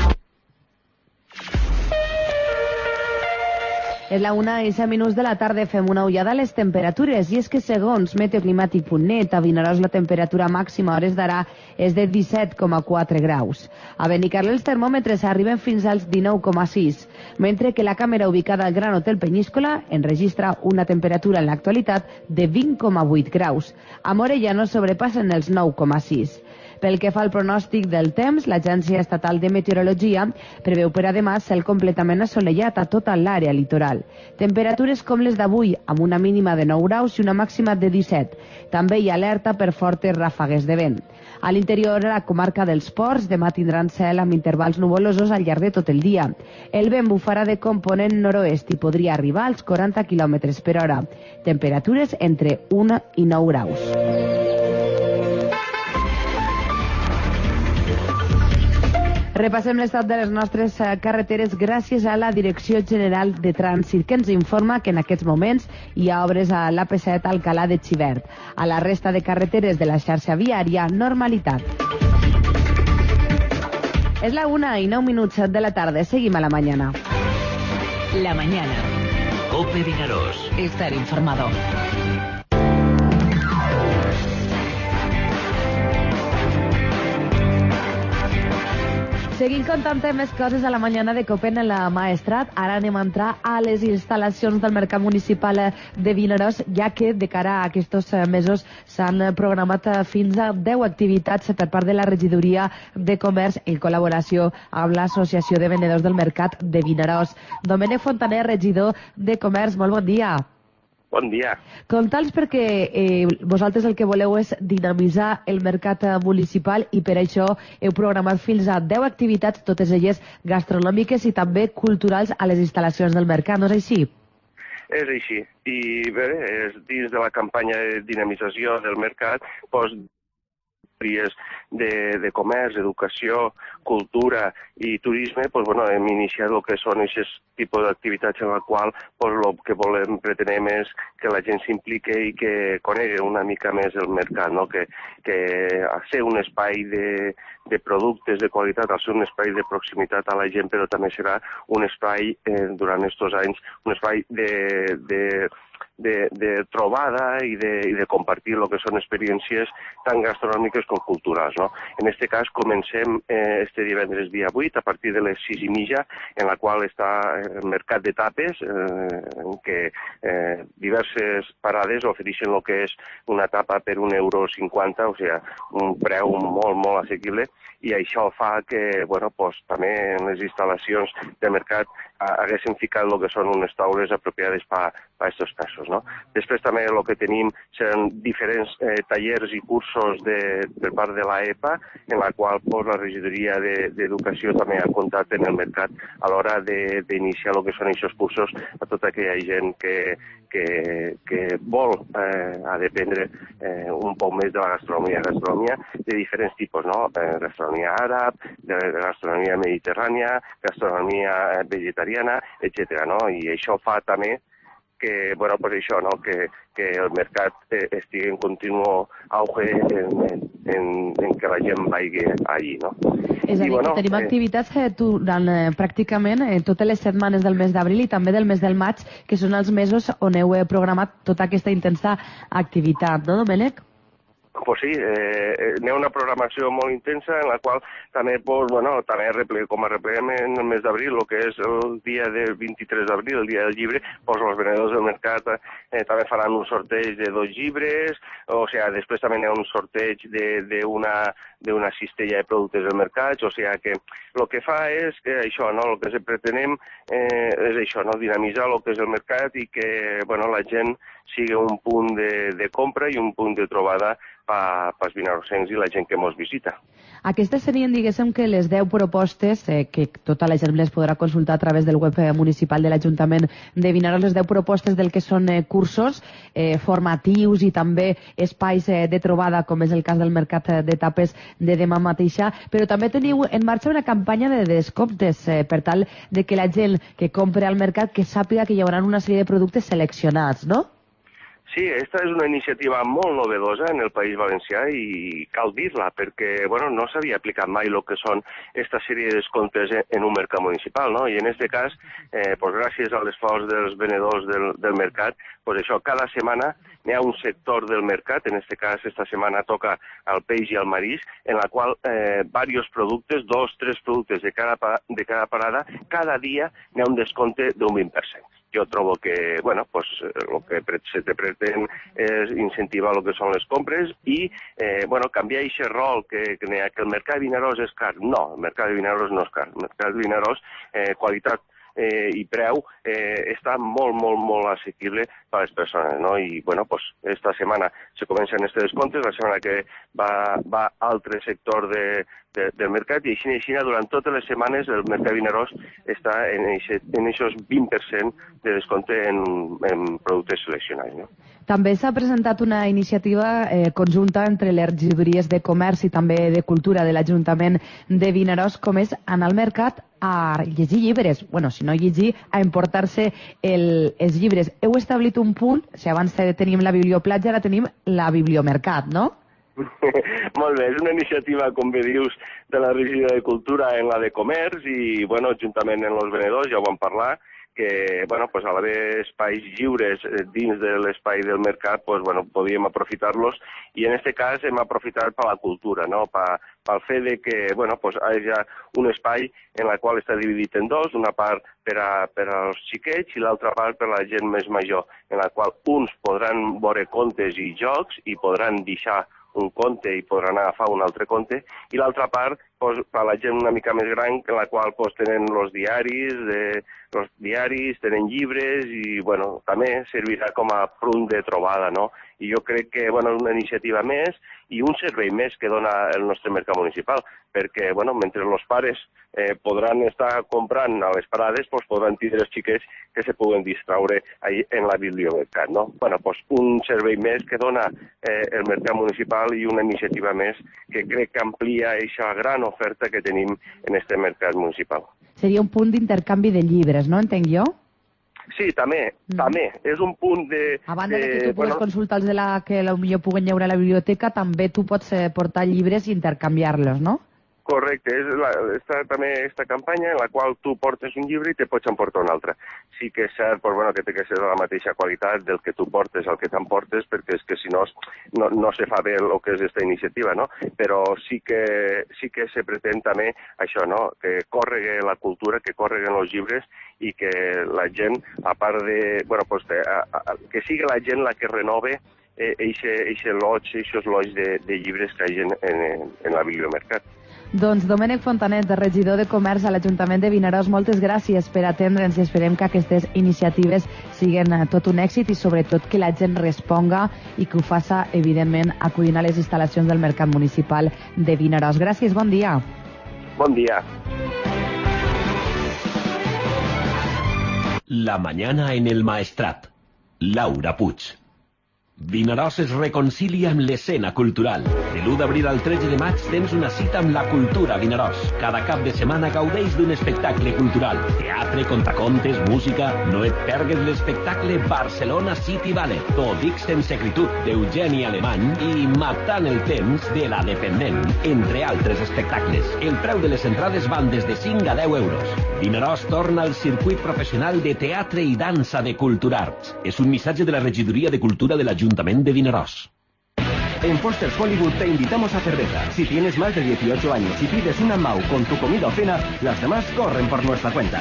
És la una i set minuts de la tarda, fem una ullada a les temperatures, i és que segons meteoclimàtic punt net, a Vinaròs la temperatura màxima a hores d'ara és de disset coma quatre graus. A Benicarló els termòmetres arriben fins als dinou coma sis, mentre que la càmera ubicada al Gran Hotel Penyíscola enregistra una temperatura en l'actualitat de vint coma vuit graus. A Morella no sobrepassen els nou coma sis. Pel que fa al pronòstic del temps, l'Agència Estatal de Meteorologia preveu per a demà cel completament assolellat a tota l'àrea litoral. Temperatures com les d'avui, amb una mínima de nou graus i una màxima de disset. També hi ha alerta per fortes ràfegues de vent. A l'interior, a la comarca dels Ports, demà tindran cel amb intervals nuvolosos al llarg de tot el dia. El vent bufarà de component nord-oest i podria arribar als quaranta quilòmetres per hora. Temperatures entre un i nou graus. Repassem l'estat de les nostres carreteres gràcies a la Direcció General de Trànsit, que ens informa que en aquests moments hi ha obres a l'A P set Alcalà de Xivert. A la resta de carreteres de la xarxa viària, normalitat. És la una i nou minuts de la tarda. Seguim a la mañana. La mañana. COPE Vinaròs. Estar informado. Seguim contant més coses a la mañana de COPE en la Maestrat. Ara anem a entrar a les instal·lacions del Mercat Municipal de Vinaròs, ja que de cara a aquests mesos s'han programat fins a deu activitats per part de la Regidoria de Comerç en col·laboració amb l'Associació de Venedors del Mercat de Vinaròs. Domènec Fontanet, regidor de Comerç, molt bon dia. Bon dia. Conta'ls perquè eh, vosaltres el que voleu és dinamitzar el mercat municipal i per això heu programat fins a deu activitats, totes elles gastronòmiques i també culturals a les instal·lacions del mercat, no és així? És així. I bé, és dins de la campanya de dinamització del mercat, doncs, de, de comerç, educació, cultura i turisme, pues, bueno, hem iniciat el que són aquests tipus d'activitats en la qual pues, el que volem, pretenem és que la gent s'implique i que conegui una mica més el mercat, no? que, que al ser un espai de, de productes de qualitat, al ser un espai de proximitat a la gent, però també serà un espai, eh, durant aquests anys, un espai de, de De, de trobada i de, i de compartir el que són experiències tant gastronòmiques com culturals. No? En aquest cas comencem eh, este divendres dia vuit a partir de les sis i mitja, en la qual està el mercat de tapes, eh, en què eh, diverses parades ofereixen el que és una tapa per un euro cinquanta, o sigui, un preu molt, molt assequible, i això fa que, bueno, pues, també en les instal·lacions de mercat haguessin ficat el que són unes taules apropiades per a aquests casos. No? Després també el que tenim seran diferents eh, tallers i cursos de, per part de l'A E P A, en la qual pues, la regidoria d'Educació de, també ha comptat en el mercat a l'hora d'iniciar el que són aquests cursos a tota aquella gent que, que, que vol eh, ha d'aprendre eh, un poc més de la gastronomia. Gastronomia de diferents tipus, no? Eh, gastronomia àrab, de, de gastronomia mediterrània, gastronomia vegetariana, etcètera. No? I això fa també que, bueno, pues això, no? que, que el mercat eh, estigui en continu auge en, en, en que la gent vagi allí, no? És a dir, I, bueno, que tenim eh... activitats eh, durant eh, pràcticament eh, totes les setmanes del mes d'abril i també del mes del maig, que són els mesos on heu programat tota aquesta intensa activitat, no, Domènec? Pues sí, eh, n'hi ha una programació molt intensa en la qual també, pues, bueno, també reple, com a repleguem en el mes d'abril, el que és el dia del vint-i-tres d'abril, el dia del llibre, pues, els venedors del mercat eh, també faran un sorteig de dos llibres, o sigui, després també hi ha un sorteig d'una d'una cistella de productes del mercat, o sigui que el que fa és que això, no, el que se pretenem eh, és això, no, dinamitzar el que és el mercat i que, bueno, la gent sigui un punt de, de compra i un punt de trobada per als vinarossencs i la gent que ens visita. Aquestes serien, diguéssim, que les deu propostes, eh, que tota la gent les podrà consultar a través del web municipal de l'Ajuntament de Vinaròs, les deu propostes del que són eh, cursos eh, formatius i també espais eh, de trobada, com és el cas del mercat de tapes de demà mateixa, però també teniu en marxa una campanya de descomptes eh, per tal de que la gent que compre al mercat que sàpiga que hi haurà una sèrie de productes seleccionats, no? Sí, aquesta és una iniciativa molt novedosa en el País Valencià i cal dir-la perquè, bueno, no s'havia aplicat mai el que són aquesta sèrie de descomptes en un mercat municipal, no? I en aquest cas, eh, pues, gràcies a l'esforç dels venedors del, del mercat, pues això, cada setmana hi ha un sector del mercat, en aquest cas, esta setmana toca el peix i el marisc, en la qual eh, diversos productes, dos, tres productes de cada, de cada parada, cada dia hi ha un descompte d'un vint per cent. Jo trobo que, bueno, pues, el que se te pretén és incentivar el que són les compres i, eh, bueno, canviar aquest rol que, que, que el mercat de Vinaròs és car. No, el mercat de Vinaròs no és car. El mercat de Vinaròs, eh, qualitat eh, i preu, eh, està molt, molt, molt assequible per a les persones, no? I, bueno, pues, esta setmana se comencen aquests descomptes, la setmana que va, va altre sector de, de, del mercat, i així, així, durant totes les setmanes el mercat de Vinaròs està en aquest vint per cent de descompte en, en productes seleccionats, no? També s'ha presentat una iniciativa eh, conjunta entre les regidories de Comerç i també de Cultura de l'Ajuntament de Vinaròs, com és anar al mercat a llegir llibres. Bueno, si no llegir, a emportar-se el, els llibres. Heu establit un punt, o sigui, abans teníem la biblioplatja, ara tenim la bibliomercat, no? Molt bé, és una iniciativa, com bé dius, de la regidoria de Cultura en la de Comerç i, bueno, juntament amb els venedors, ja ho vam parlar, que, bueno, pues, a l'haver espais lliures dins de l'espai del mercat, pues, bueno, podíem aprofitar-los i en aquest cas hem aprofitat per la cultura, no? Per, pel fet de que, bueno, pues, hi ha un espai en la qual està dividit en dos, una part per, a, per als xiquets i l'altra part per a la gent més major, en la qual uns podran veure contes i jocs i podran deixar un conte i podran agafar un altre conte, i l'altra part, pues, per a la gent una mica més gran, en la qual pues, tenen els diaris, de, els diaris, tenen llibres, i bueno, també servirà com a punt de trobada, no? I jo crec que, bueno, una iniciativa més i un servei més que dona el nostre mercat municipal, perquè, bueno, mentre els pares eh, podran estar comprant a les parades, doncs podran tindre els xiquets que se puguen distraure ahí en la bibliomercat, no? Bueno, doncs un servei més que dona eh, el mercat municipal i una iniciativa més que crec que amplia aquesta gran oferta que tenim en este mercat municipal. Seria un punt d'intercanvi de llibres, no? Entenc jo? Sí, també, mm. també. És un punt de... A banda de que tu eh, pugues bueno, consultar els de la que potser puguen lleure a la biblioteca, també tu pots eh, portar llibres i intercanviar-los, no? Correcte, és la, està també aquesta campanya en la qual tu portes un llibre i te pots emportar un altre. Sí que és cert però, bueno, que té que ser de la mateixa qualitat del que tu portes al que t'emportes, perquè és que si no, no no se fa bé el que és aquesta iniciativa, no? Però sí que, sí que se pretén també això, no? Que corregui la cultura, que correguen els llibres i que la gent, a part de... Bueno, pues, que, a, a, que sigui la gent la que renove eixe loig, eixos loig de, de llibres que hi ha en, en, en la bibliomercat. Doncs Domènec Fontanet, regidor de Comerç a l'Ajuntament de Vinaròs, moltes gràcies per atendre'ns i esperem que aquestes iniciatives siguin tot un èxit i sobretot que la gent responga i que ho faça, evidentment, acudint a les instal·lacions del Mercat Municipal de Vinaròs. Gràcies, bon dia. Bon dia. La mañana en el Maestrat. Laura Puig. Vinaròs es reconcilia amb l'escena cultural. De l'u d'abril al tretze de maig tens una cita amb la cultura a Vinaròs. Cada cap de setmana gaudeix d'un espectacle cultural. Teatre, contacontes, música... No et pergues l'espectacle Barcelona City Ballet, Tot dic sense acritud, d'Eugeni Alemany i Matant el temps, de La Dependent, entre altres espectacles. El preu de les entrades van des de cinc a deu euros. Vinaròs torna al circuit professional de teatre i dansa de Culturarts. És un missatge de la Regidoria de Cultura de l'Ajuntament de Vinaròs. En Foster's Hollywood te invitamos a cerveza. Si tienes más de dieciocho años y pides una M A U con tu comida o cena, las demás corren por nuestra cuenta.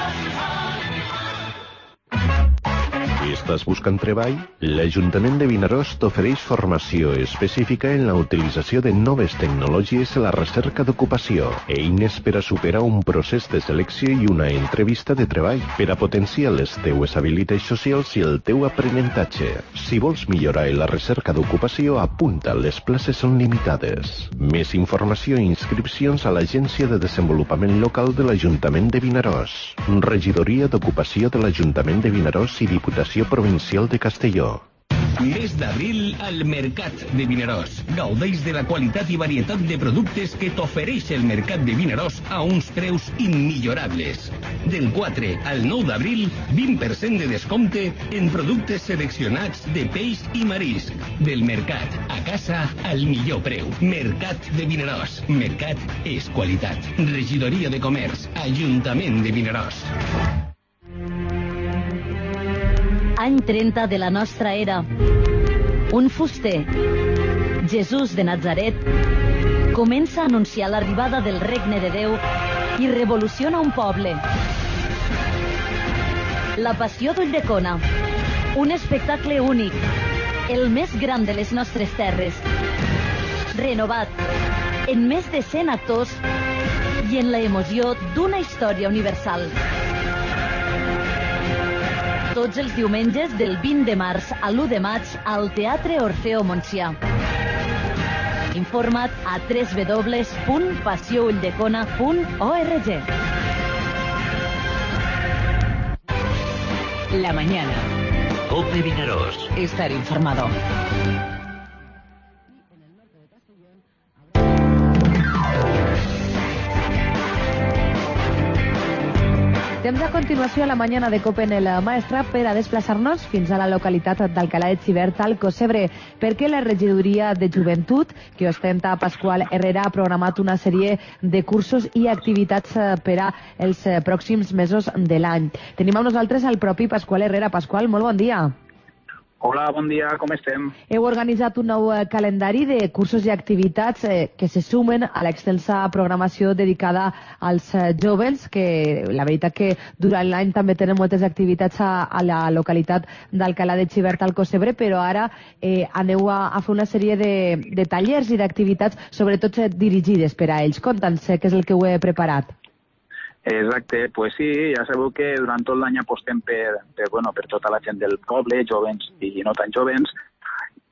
Estàs buscant treball? L'Ajuntament de Vinaròs t'ofereix formació específica en la utilització de noves tecnologies a la recerca d'ocupació, eines per a superar un procés de selecció i una entrevista de treball per a potenciar les teues habilitats socials i el teu aprenentatge. Si vols millorar en la recerca d'ocupació, apunta, les places són limitades. Més informació i inscripcions a l'Agència de Desenvolupament Local de l'Ajuntament de Vinaròs, Regidoria d'Ocupació de l'Ajuntament de Vinaròs i Diputació Provincial de Castelló. Mes d'abril al Mercat de Vinaròs. Gaudeix de la qualitat i varietat de productes que t'ofereix el Mercat de Vinaròs a uns preus immillorables. Del quatre al nou d'abril, vint per cent de descompte en productes seleccionats de peix i marisc. Del mercat a casa al millor preu. Mercat de Vinaròs. Mercat és qualitat. Regidoria de Comerç. Ajuntament de Vinaròs. Any trenta de la nostra era. Un fuster, Jesús de Natzaret, comença a anunciar l'arribada del regne de Déu i revoluciona un poble. La Passió d'Ulldecona, un espectacle únic, el més gran de les nostres terres. Renovat, en més de cent actors i en la emoció d'una història universal. Tots els diumenges del vint de març a l'u de maig al Teatre Orfeo Montsià. Informa't a w w w punt passió ulldecona punt org. La mañana. COPE Vinaròs. Estar informado. Temps a continuació a la mañana de COPE en el Maestrat per a desplaçar-nos fins a la localitat d'Alcalà de Xivert, al Cosebre, perquè la regidoria de joventut que ostenta Pasqual Herrera ha programat una sèrie de cursos i activitats per a els pròxims mesos de l'any. Tenim amb nosaltres el propi Pasqual Herrera. Pasqual, molt bon dia. Hola, bon dia, com estem? Heu organitzat un nou calendari de cursos i activitats eh, que se sumen a l'extensa programació dedicada als eh, joves, que la veritat que durant l'any també tenen moltes activitats a, a la localitat d'Alcalà de Xivert, al Cosebre, però ara eh, aneu a, a fer una sèrie de, de tallers i d'activitats, sobretot eh, dirigides per a ells. Conta'ns eh, què és el que heu preparat. Exacte, pues sí, ja sabeu que durant tot l'any apostem per, per, bueno, per tota la gent del poble, jovens i no tan jovens,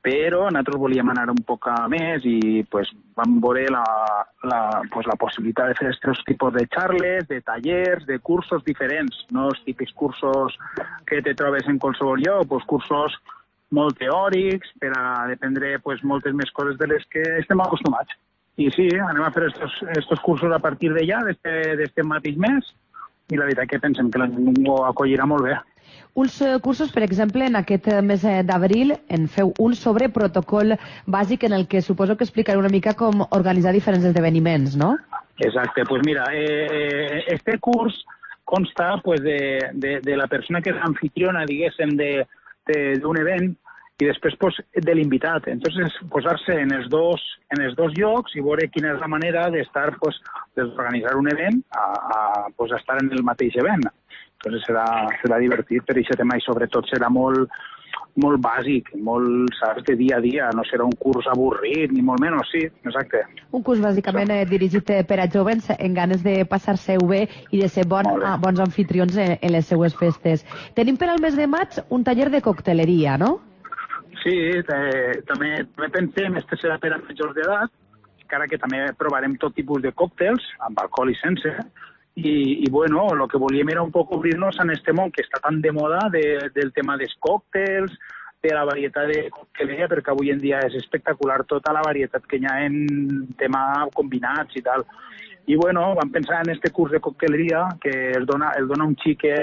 però nosaltres volíem anar un poc més i pues, vam veure la, la, pues, la possibilitat de fer aquests tipus de xarles, de tallers, de cursos diferents, no els típics cursos que te trobes en qualsevol lloc, pues, cursos molt teòrics per a dependre pues, moltes més coses de les que estem acostumats. I sí, anem a fer aquests cursos a partir d'allà, d'aquest mateix mes, i la veritat que pensem que ho acollirà molt bé. Uns cursos, per exemple, en aquest mes d'abril en feu un sobre protocol bàsic en el que suposo que explicaré una mica com organitzar diferents esdeveniments, no? Exacte, doncs pues mira, eh, este curs consta pues, de, de, de la persona que és anfitriona, diguéssim, d'un event i després pues, de l'invitat. Entonces, posar-se en els dos en els dos llocs i veure quina és la manera d'estar, pues, d'organitzar un event a, a, pues, a estar en el mateix event. Entonces serà, serà divertit per aquest tema i sobretot serà molt, molt bàsic, molt, saps, de dia a dia, no serà un curs avorrit ni molt menys, sí, exacte. Un curs bàsicament eh, dirigit per a jovens en ganes de passar-se-ho bé i de ser bon, ah, bons anfitrions en, en les seues festes. Tenim per al mes de maig un taller de cocteleria, no? Sí, eh, també, també pensem, este serà per a majors d'edat, encara que també provarem tot tipus de còctels, amb alcohol i sense, i, i bueno, el que volíem era un poc obrir-nos en este món que està tan de moda de, del tema dels còctels, de la varietat de cocteleria, perquè avui en dia és espectacular tota la varietat que hi ha en tema combinats i tal. I bueno, vam pensar en este curs de cocteleria que el dona, el dona un xic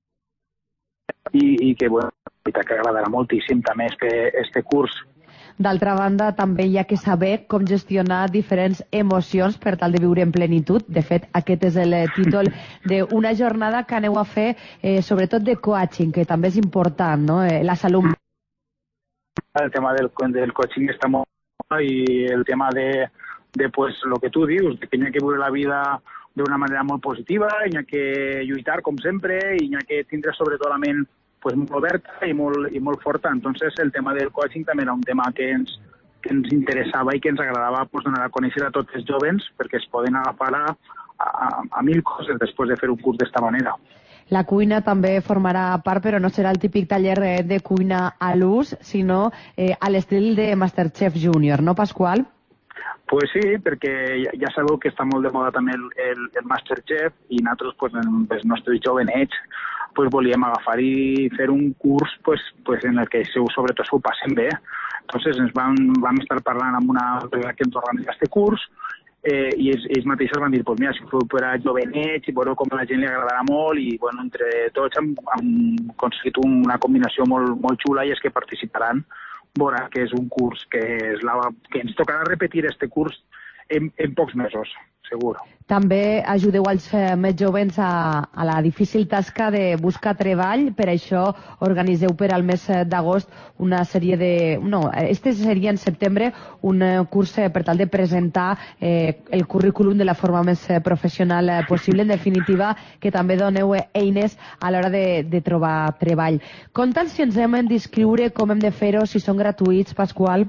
i, i que, bueno, que agradarà moltíssim també este, este curs. D'altra banda, també hi ha que saber com gestionar diferents emocions per tal de viure en plenitud. De fet, aquest és el títol d'una jornada que aneu a fer, eh, sobretot de coaching, que també és important, no? Eh, la salut. El tema del, del coaching està molt i el tema de, de pues, lo que tu dius, de que hi ha que viure la vida d'una manera molt positiva, hi ha que lluitar com sempre i hi ha que tindre sobretot la ment pues, molt oberta i molt, i molt forta. Entonces, el tema del coaching també era un tema que ens, que ens interessava i que ens agradava pues, donar a conèixer a tots els jovens perquè es poden agafar a, a, a mil coses després de fer un curs d'esta manera. La cuina també formarà part, però no serà el típic taller de cuina a l'ús, sinó eh, a l'estil de Masterchef Junior, no, Pasqual? Pues sí, perquè ja sabeu que està molt de moda també el, el, el Masterchef i nosaltres, pues, en els nostres jovenets, pues, volíem agafar i fer un curs pues, pues, en el que seu, sobretot s'ho passen bé. Entonces ens vam, vam estar parlant amb una empresa que ens organitza aquest curs eh, i ells, ells mateixos van dir, pues, mira, si feu per a jovenets i veureu com a la gent li agradarà molt i bueno, entre tots hem, hem aconseguit una combinació molt, molt xula i és que participaran. Veurà que és un curs que, és la, que ens tocarà repetir este curs en, en pocs mesos, segur. També ajudeu als eh, més jovens a, a la difícil tasca de buscar treball, per això organitzeu per al mes d'agost una sèrie de... No, este seria en setembre un eh, curs eh, per tal de presentar eh, el currículum de la forma més eh, professional eh, possible, en definitiva, que també doneu eh, eines a l'hora de, de trobar treball. Conta'ns si ens hem d'inscriure, com hem de fer-ho, si són gratuïts, Pasqual?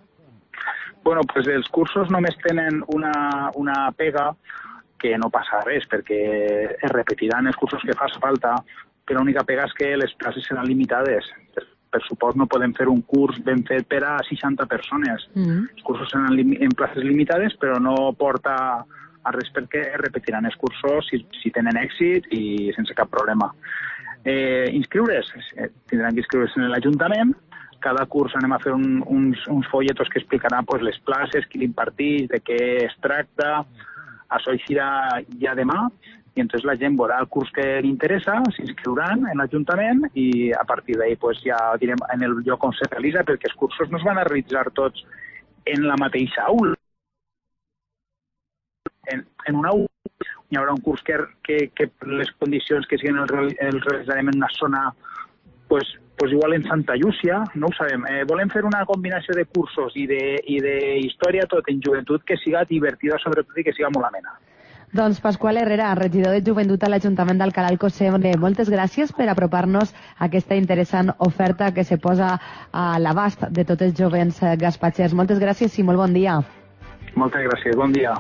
Bueno, pues els cursos només tenen una, una pega que no passa res, perquè es repetiran els cursos que fas falta, però l'única pega és que les places seran limitades. Per, per suport no podem fer un curs ben fet per a seixanta persones. Mm-hmm. Els cursos seran en places limitades, però no porta a res perquè es repetiran els cursos si, si tenen èxit i sense cap problema. Eh, inscriure's? Eh, tindran que inscriure's en l'Ajuntament. Cada curs anem a fer un, uns, uns folletos que explicaran pues, les classes, qui l'imparteix, de què es tracta. Això eixirà ja demà i entonces la gent veurà el curs que li interessa, s'inscriuran en l'Ajuntament i a partir d'ahí pues, ja direm en el lloc on se realitza, perquè els cursos no es van a realitzar tots en la mateixa aula. En, en una aula hi haurà un curs que, que, que les condicions que siguin el, el realitzarem en una zona pues, pues igual en Santa Llúcia, no ho sabem. Eh, volem fer una combinació de cursos i de, i de història tot en joventut que siga divertida sobretot i que siga molt amena. Doncs Pasqual Herrera, regidor de Joventut a l'Ajuntament d'Alcalá el Cossegre, moltes gràcies per apropar-nos a aquesta interessant oferta que se posa a l'abast de tots els jovens gaspatxers. Moltes gràcies i molt bon dia. Moltes gràcies, bon dia.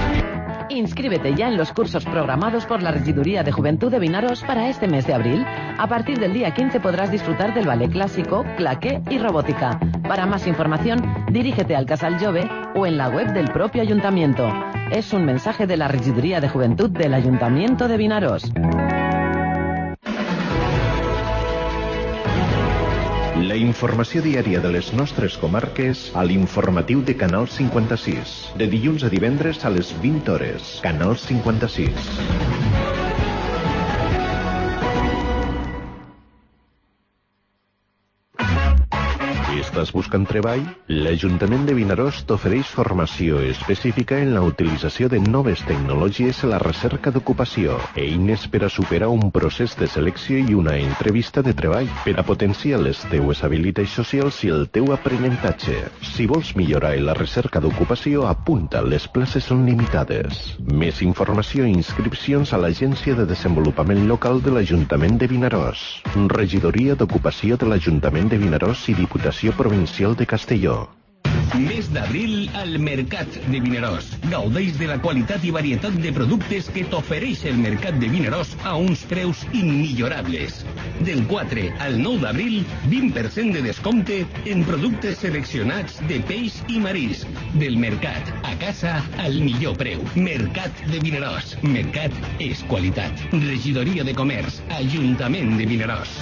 Inscríbete ya en los cursos programados por la Regiduría de Juventud de Vinaros para este mes de abril. A partir del día quince podrás disfrutar del ballet clásico, claqué y robótica. Para más información, dirígete al Casal Jove o en la web del propio ayuntamiento. Es un mensaje de la Regidoria de Juventud del Ayuntamiento de Vinaròs. La informació diària de les nostres comarques a l'informatiu de Canal cinquanta-sis. De dilluns a divendres a les vint hores. Canal cinquanta-sis. ¿Estás buscant treball? L'Ajuntament de Vinaròs t'ofereix formació específica en la utilització de noves tecnologies a la recerca d'ocupació, eines per a superar un procés de selecció i una entrevista de treball per a potenciar les teues habilitats socials i el teu aprenentatge. Si vols millorar en la recerca d'ocupació, apunta, les places són limitades. Més informació i inscripcions a l'Agència de Desenvolupament Local de l'Ajuntament de Vinaròs, Regidoria d'Ocupació de l'Ajuntament de Vinaròs i Diputació Provincial de Castelló. Mes d'abril al Mercat de Vinaròs. Gaudeix de la qualitat i varietat de productes que t'ofereix el Mercat de Vinaròs a uns preus immillorables. Del quatre al nou d'abril, vint per cent de descompte en productes seleccionats de peix i marisc. Del Mercat a casa al millor preu. Mercat de Vinaròs. Mercat és qualitat. Regidoria de Comerç. Ajuntament de Vinaròs.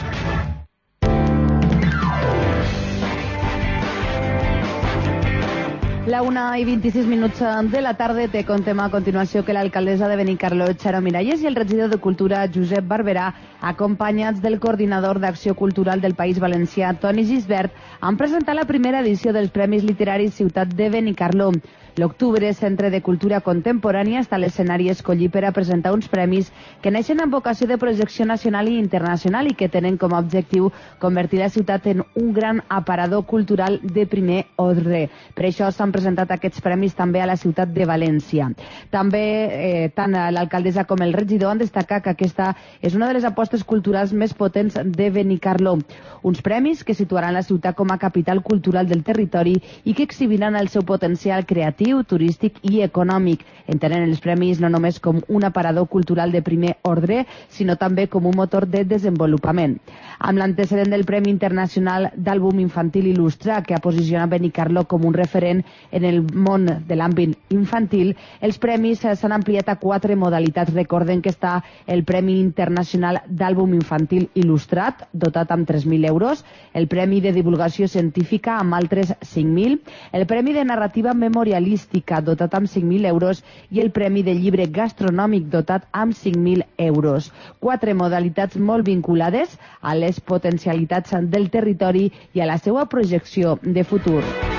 La una i vint-i-sis minuts de la tarda te contem a continuació que l'alcaldessa de Benicarló, Charo Miralles, i el regidor de Cultura, Josep Barberà, acompanyats del coordinador d'Acció Cultural del País Valencià, Toni Gisbert, han presentat la primera edició dels Premis Literaris Ciutat de Benicarló. L'Octubre, Centre de Cultura Contemporània, està a l'escenari escollit per a presentar uns premis que neixen amb vocació de projecció nacional i internacional i que tenen com a objectiu convertir la ciutat en un gran aparador cultural de primer ordre. Per això s'han presentat aquests premis també a la ciutat de València. També eh, tant l'alcaldessa com el regidor han destacat que aquesta és una de les apostes culturals més potents de Benicarló. Uns premis que situaran la ciutat com a capital cultural del territori i que exhibiran el seu potencial creatiu, turístic i econòmic. Entenen els premis no només com un aparador cultural de primer ordre, sinó també com un motor de desenvolupament. Amb l'antecedent del Premi Internacional d'Àlbum Infantil Il·lustre, que ha posicionat Benicarló com un referent en el món de l'àmbit infantil, els premis s'han ampliat a quatre modalitats. Recorden que està el Premi Internacional d'Àlbum Infantil Il·lustrat, dotat amb tres mil euros, el Premi de Divulgació Científica amb altres cinc mil, el Premi de Narrativa Memorialista dotat amb cinc mil euros i el Premi de Llibre Gastronòmic dotat amb cinc mil euros. Quatre modalitats molt vinculades a les potencialitats del territori i a la seva projecció de futur.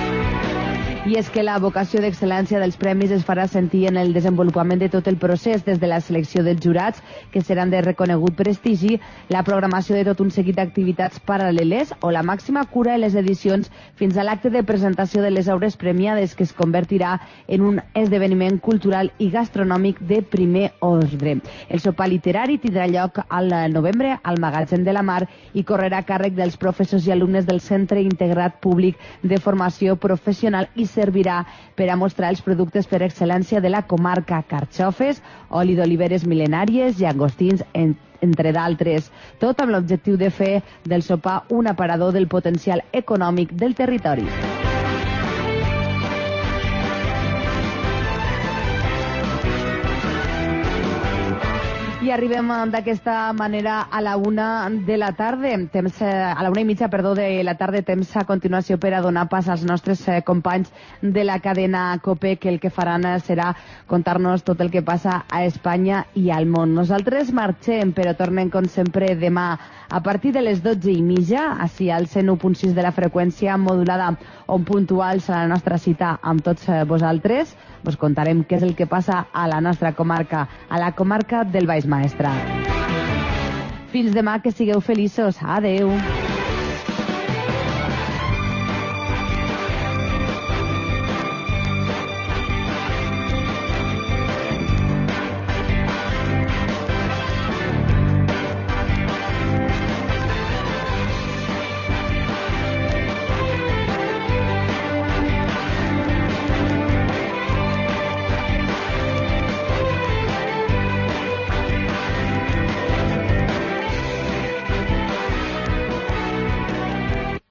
I és que la vocació d'excel·lència dels premis es farà sentir en el desenvolupament de tot el procés, des de la selecció dels jurats, que seran de reconegut prestigi, la programació de tot un seguit d'activitats paral·leles o la màxima cura en les edicions fins a l'acte de presentació de les obres premiades, que es convertirà en un esdeveniment cultural i gastronòmic de primer ordre. El sopar literari tindrà lloc al novembre al Magatzem de la Mar i correrà a càrrec dels professors i alumnes del Centre Integrat Públic de Formació Professional i servirà per a mostrar els productes per excel·lència de la comarca: carxofes, oli d'oliveres mil·lenàries, llagostins, en, entre d'altres. Tot amb l'objectiu de fer del sopar un aparador del potencial econòmic del territori. I arribem d'aquesta manera a la una de la tarda, temps, a la una i mitja, perdó, de la tarda, temps a continuació per a donar pas als nostres companys de la cadena COPE, que el que faran serà contar-nos tot el que passa a Espanya i al món. Nosaltres marxem, però tornem com sempre demà a partir de les dotze i mitja, així al cent u punt sis de la freqüència modulada, on puntuals a la nostra cita amb tots vosaltres. Vos contarem què és el que passa a la nostra comarca, a la comarca del Baix Maestrat. Fins demà, que sigueu feliços. Adeu.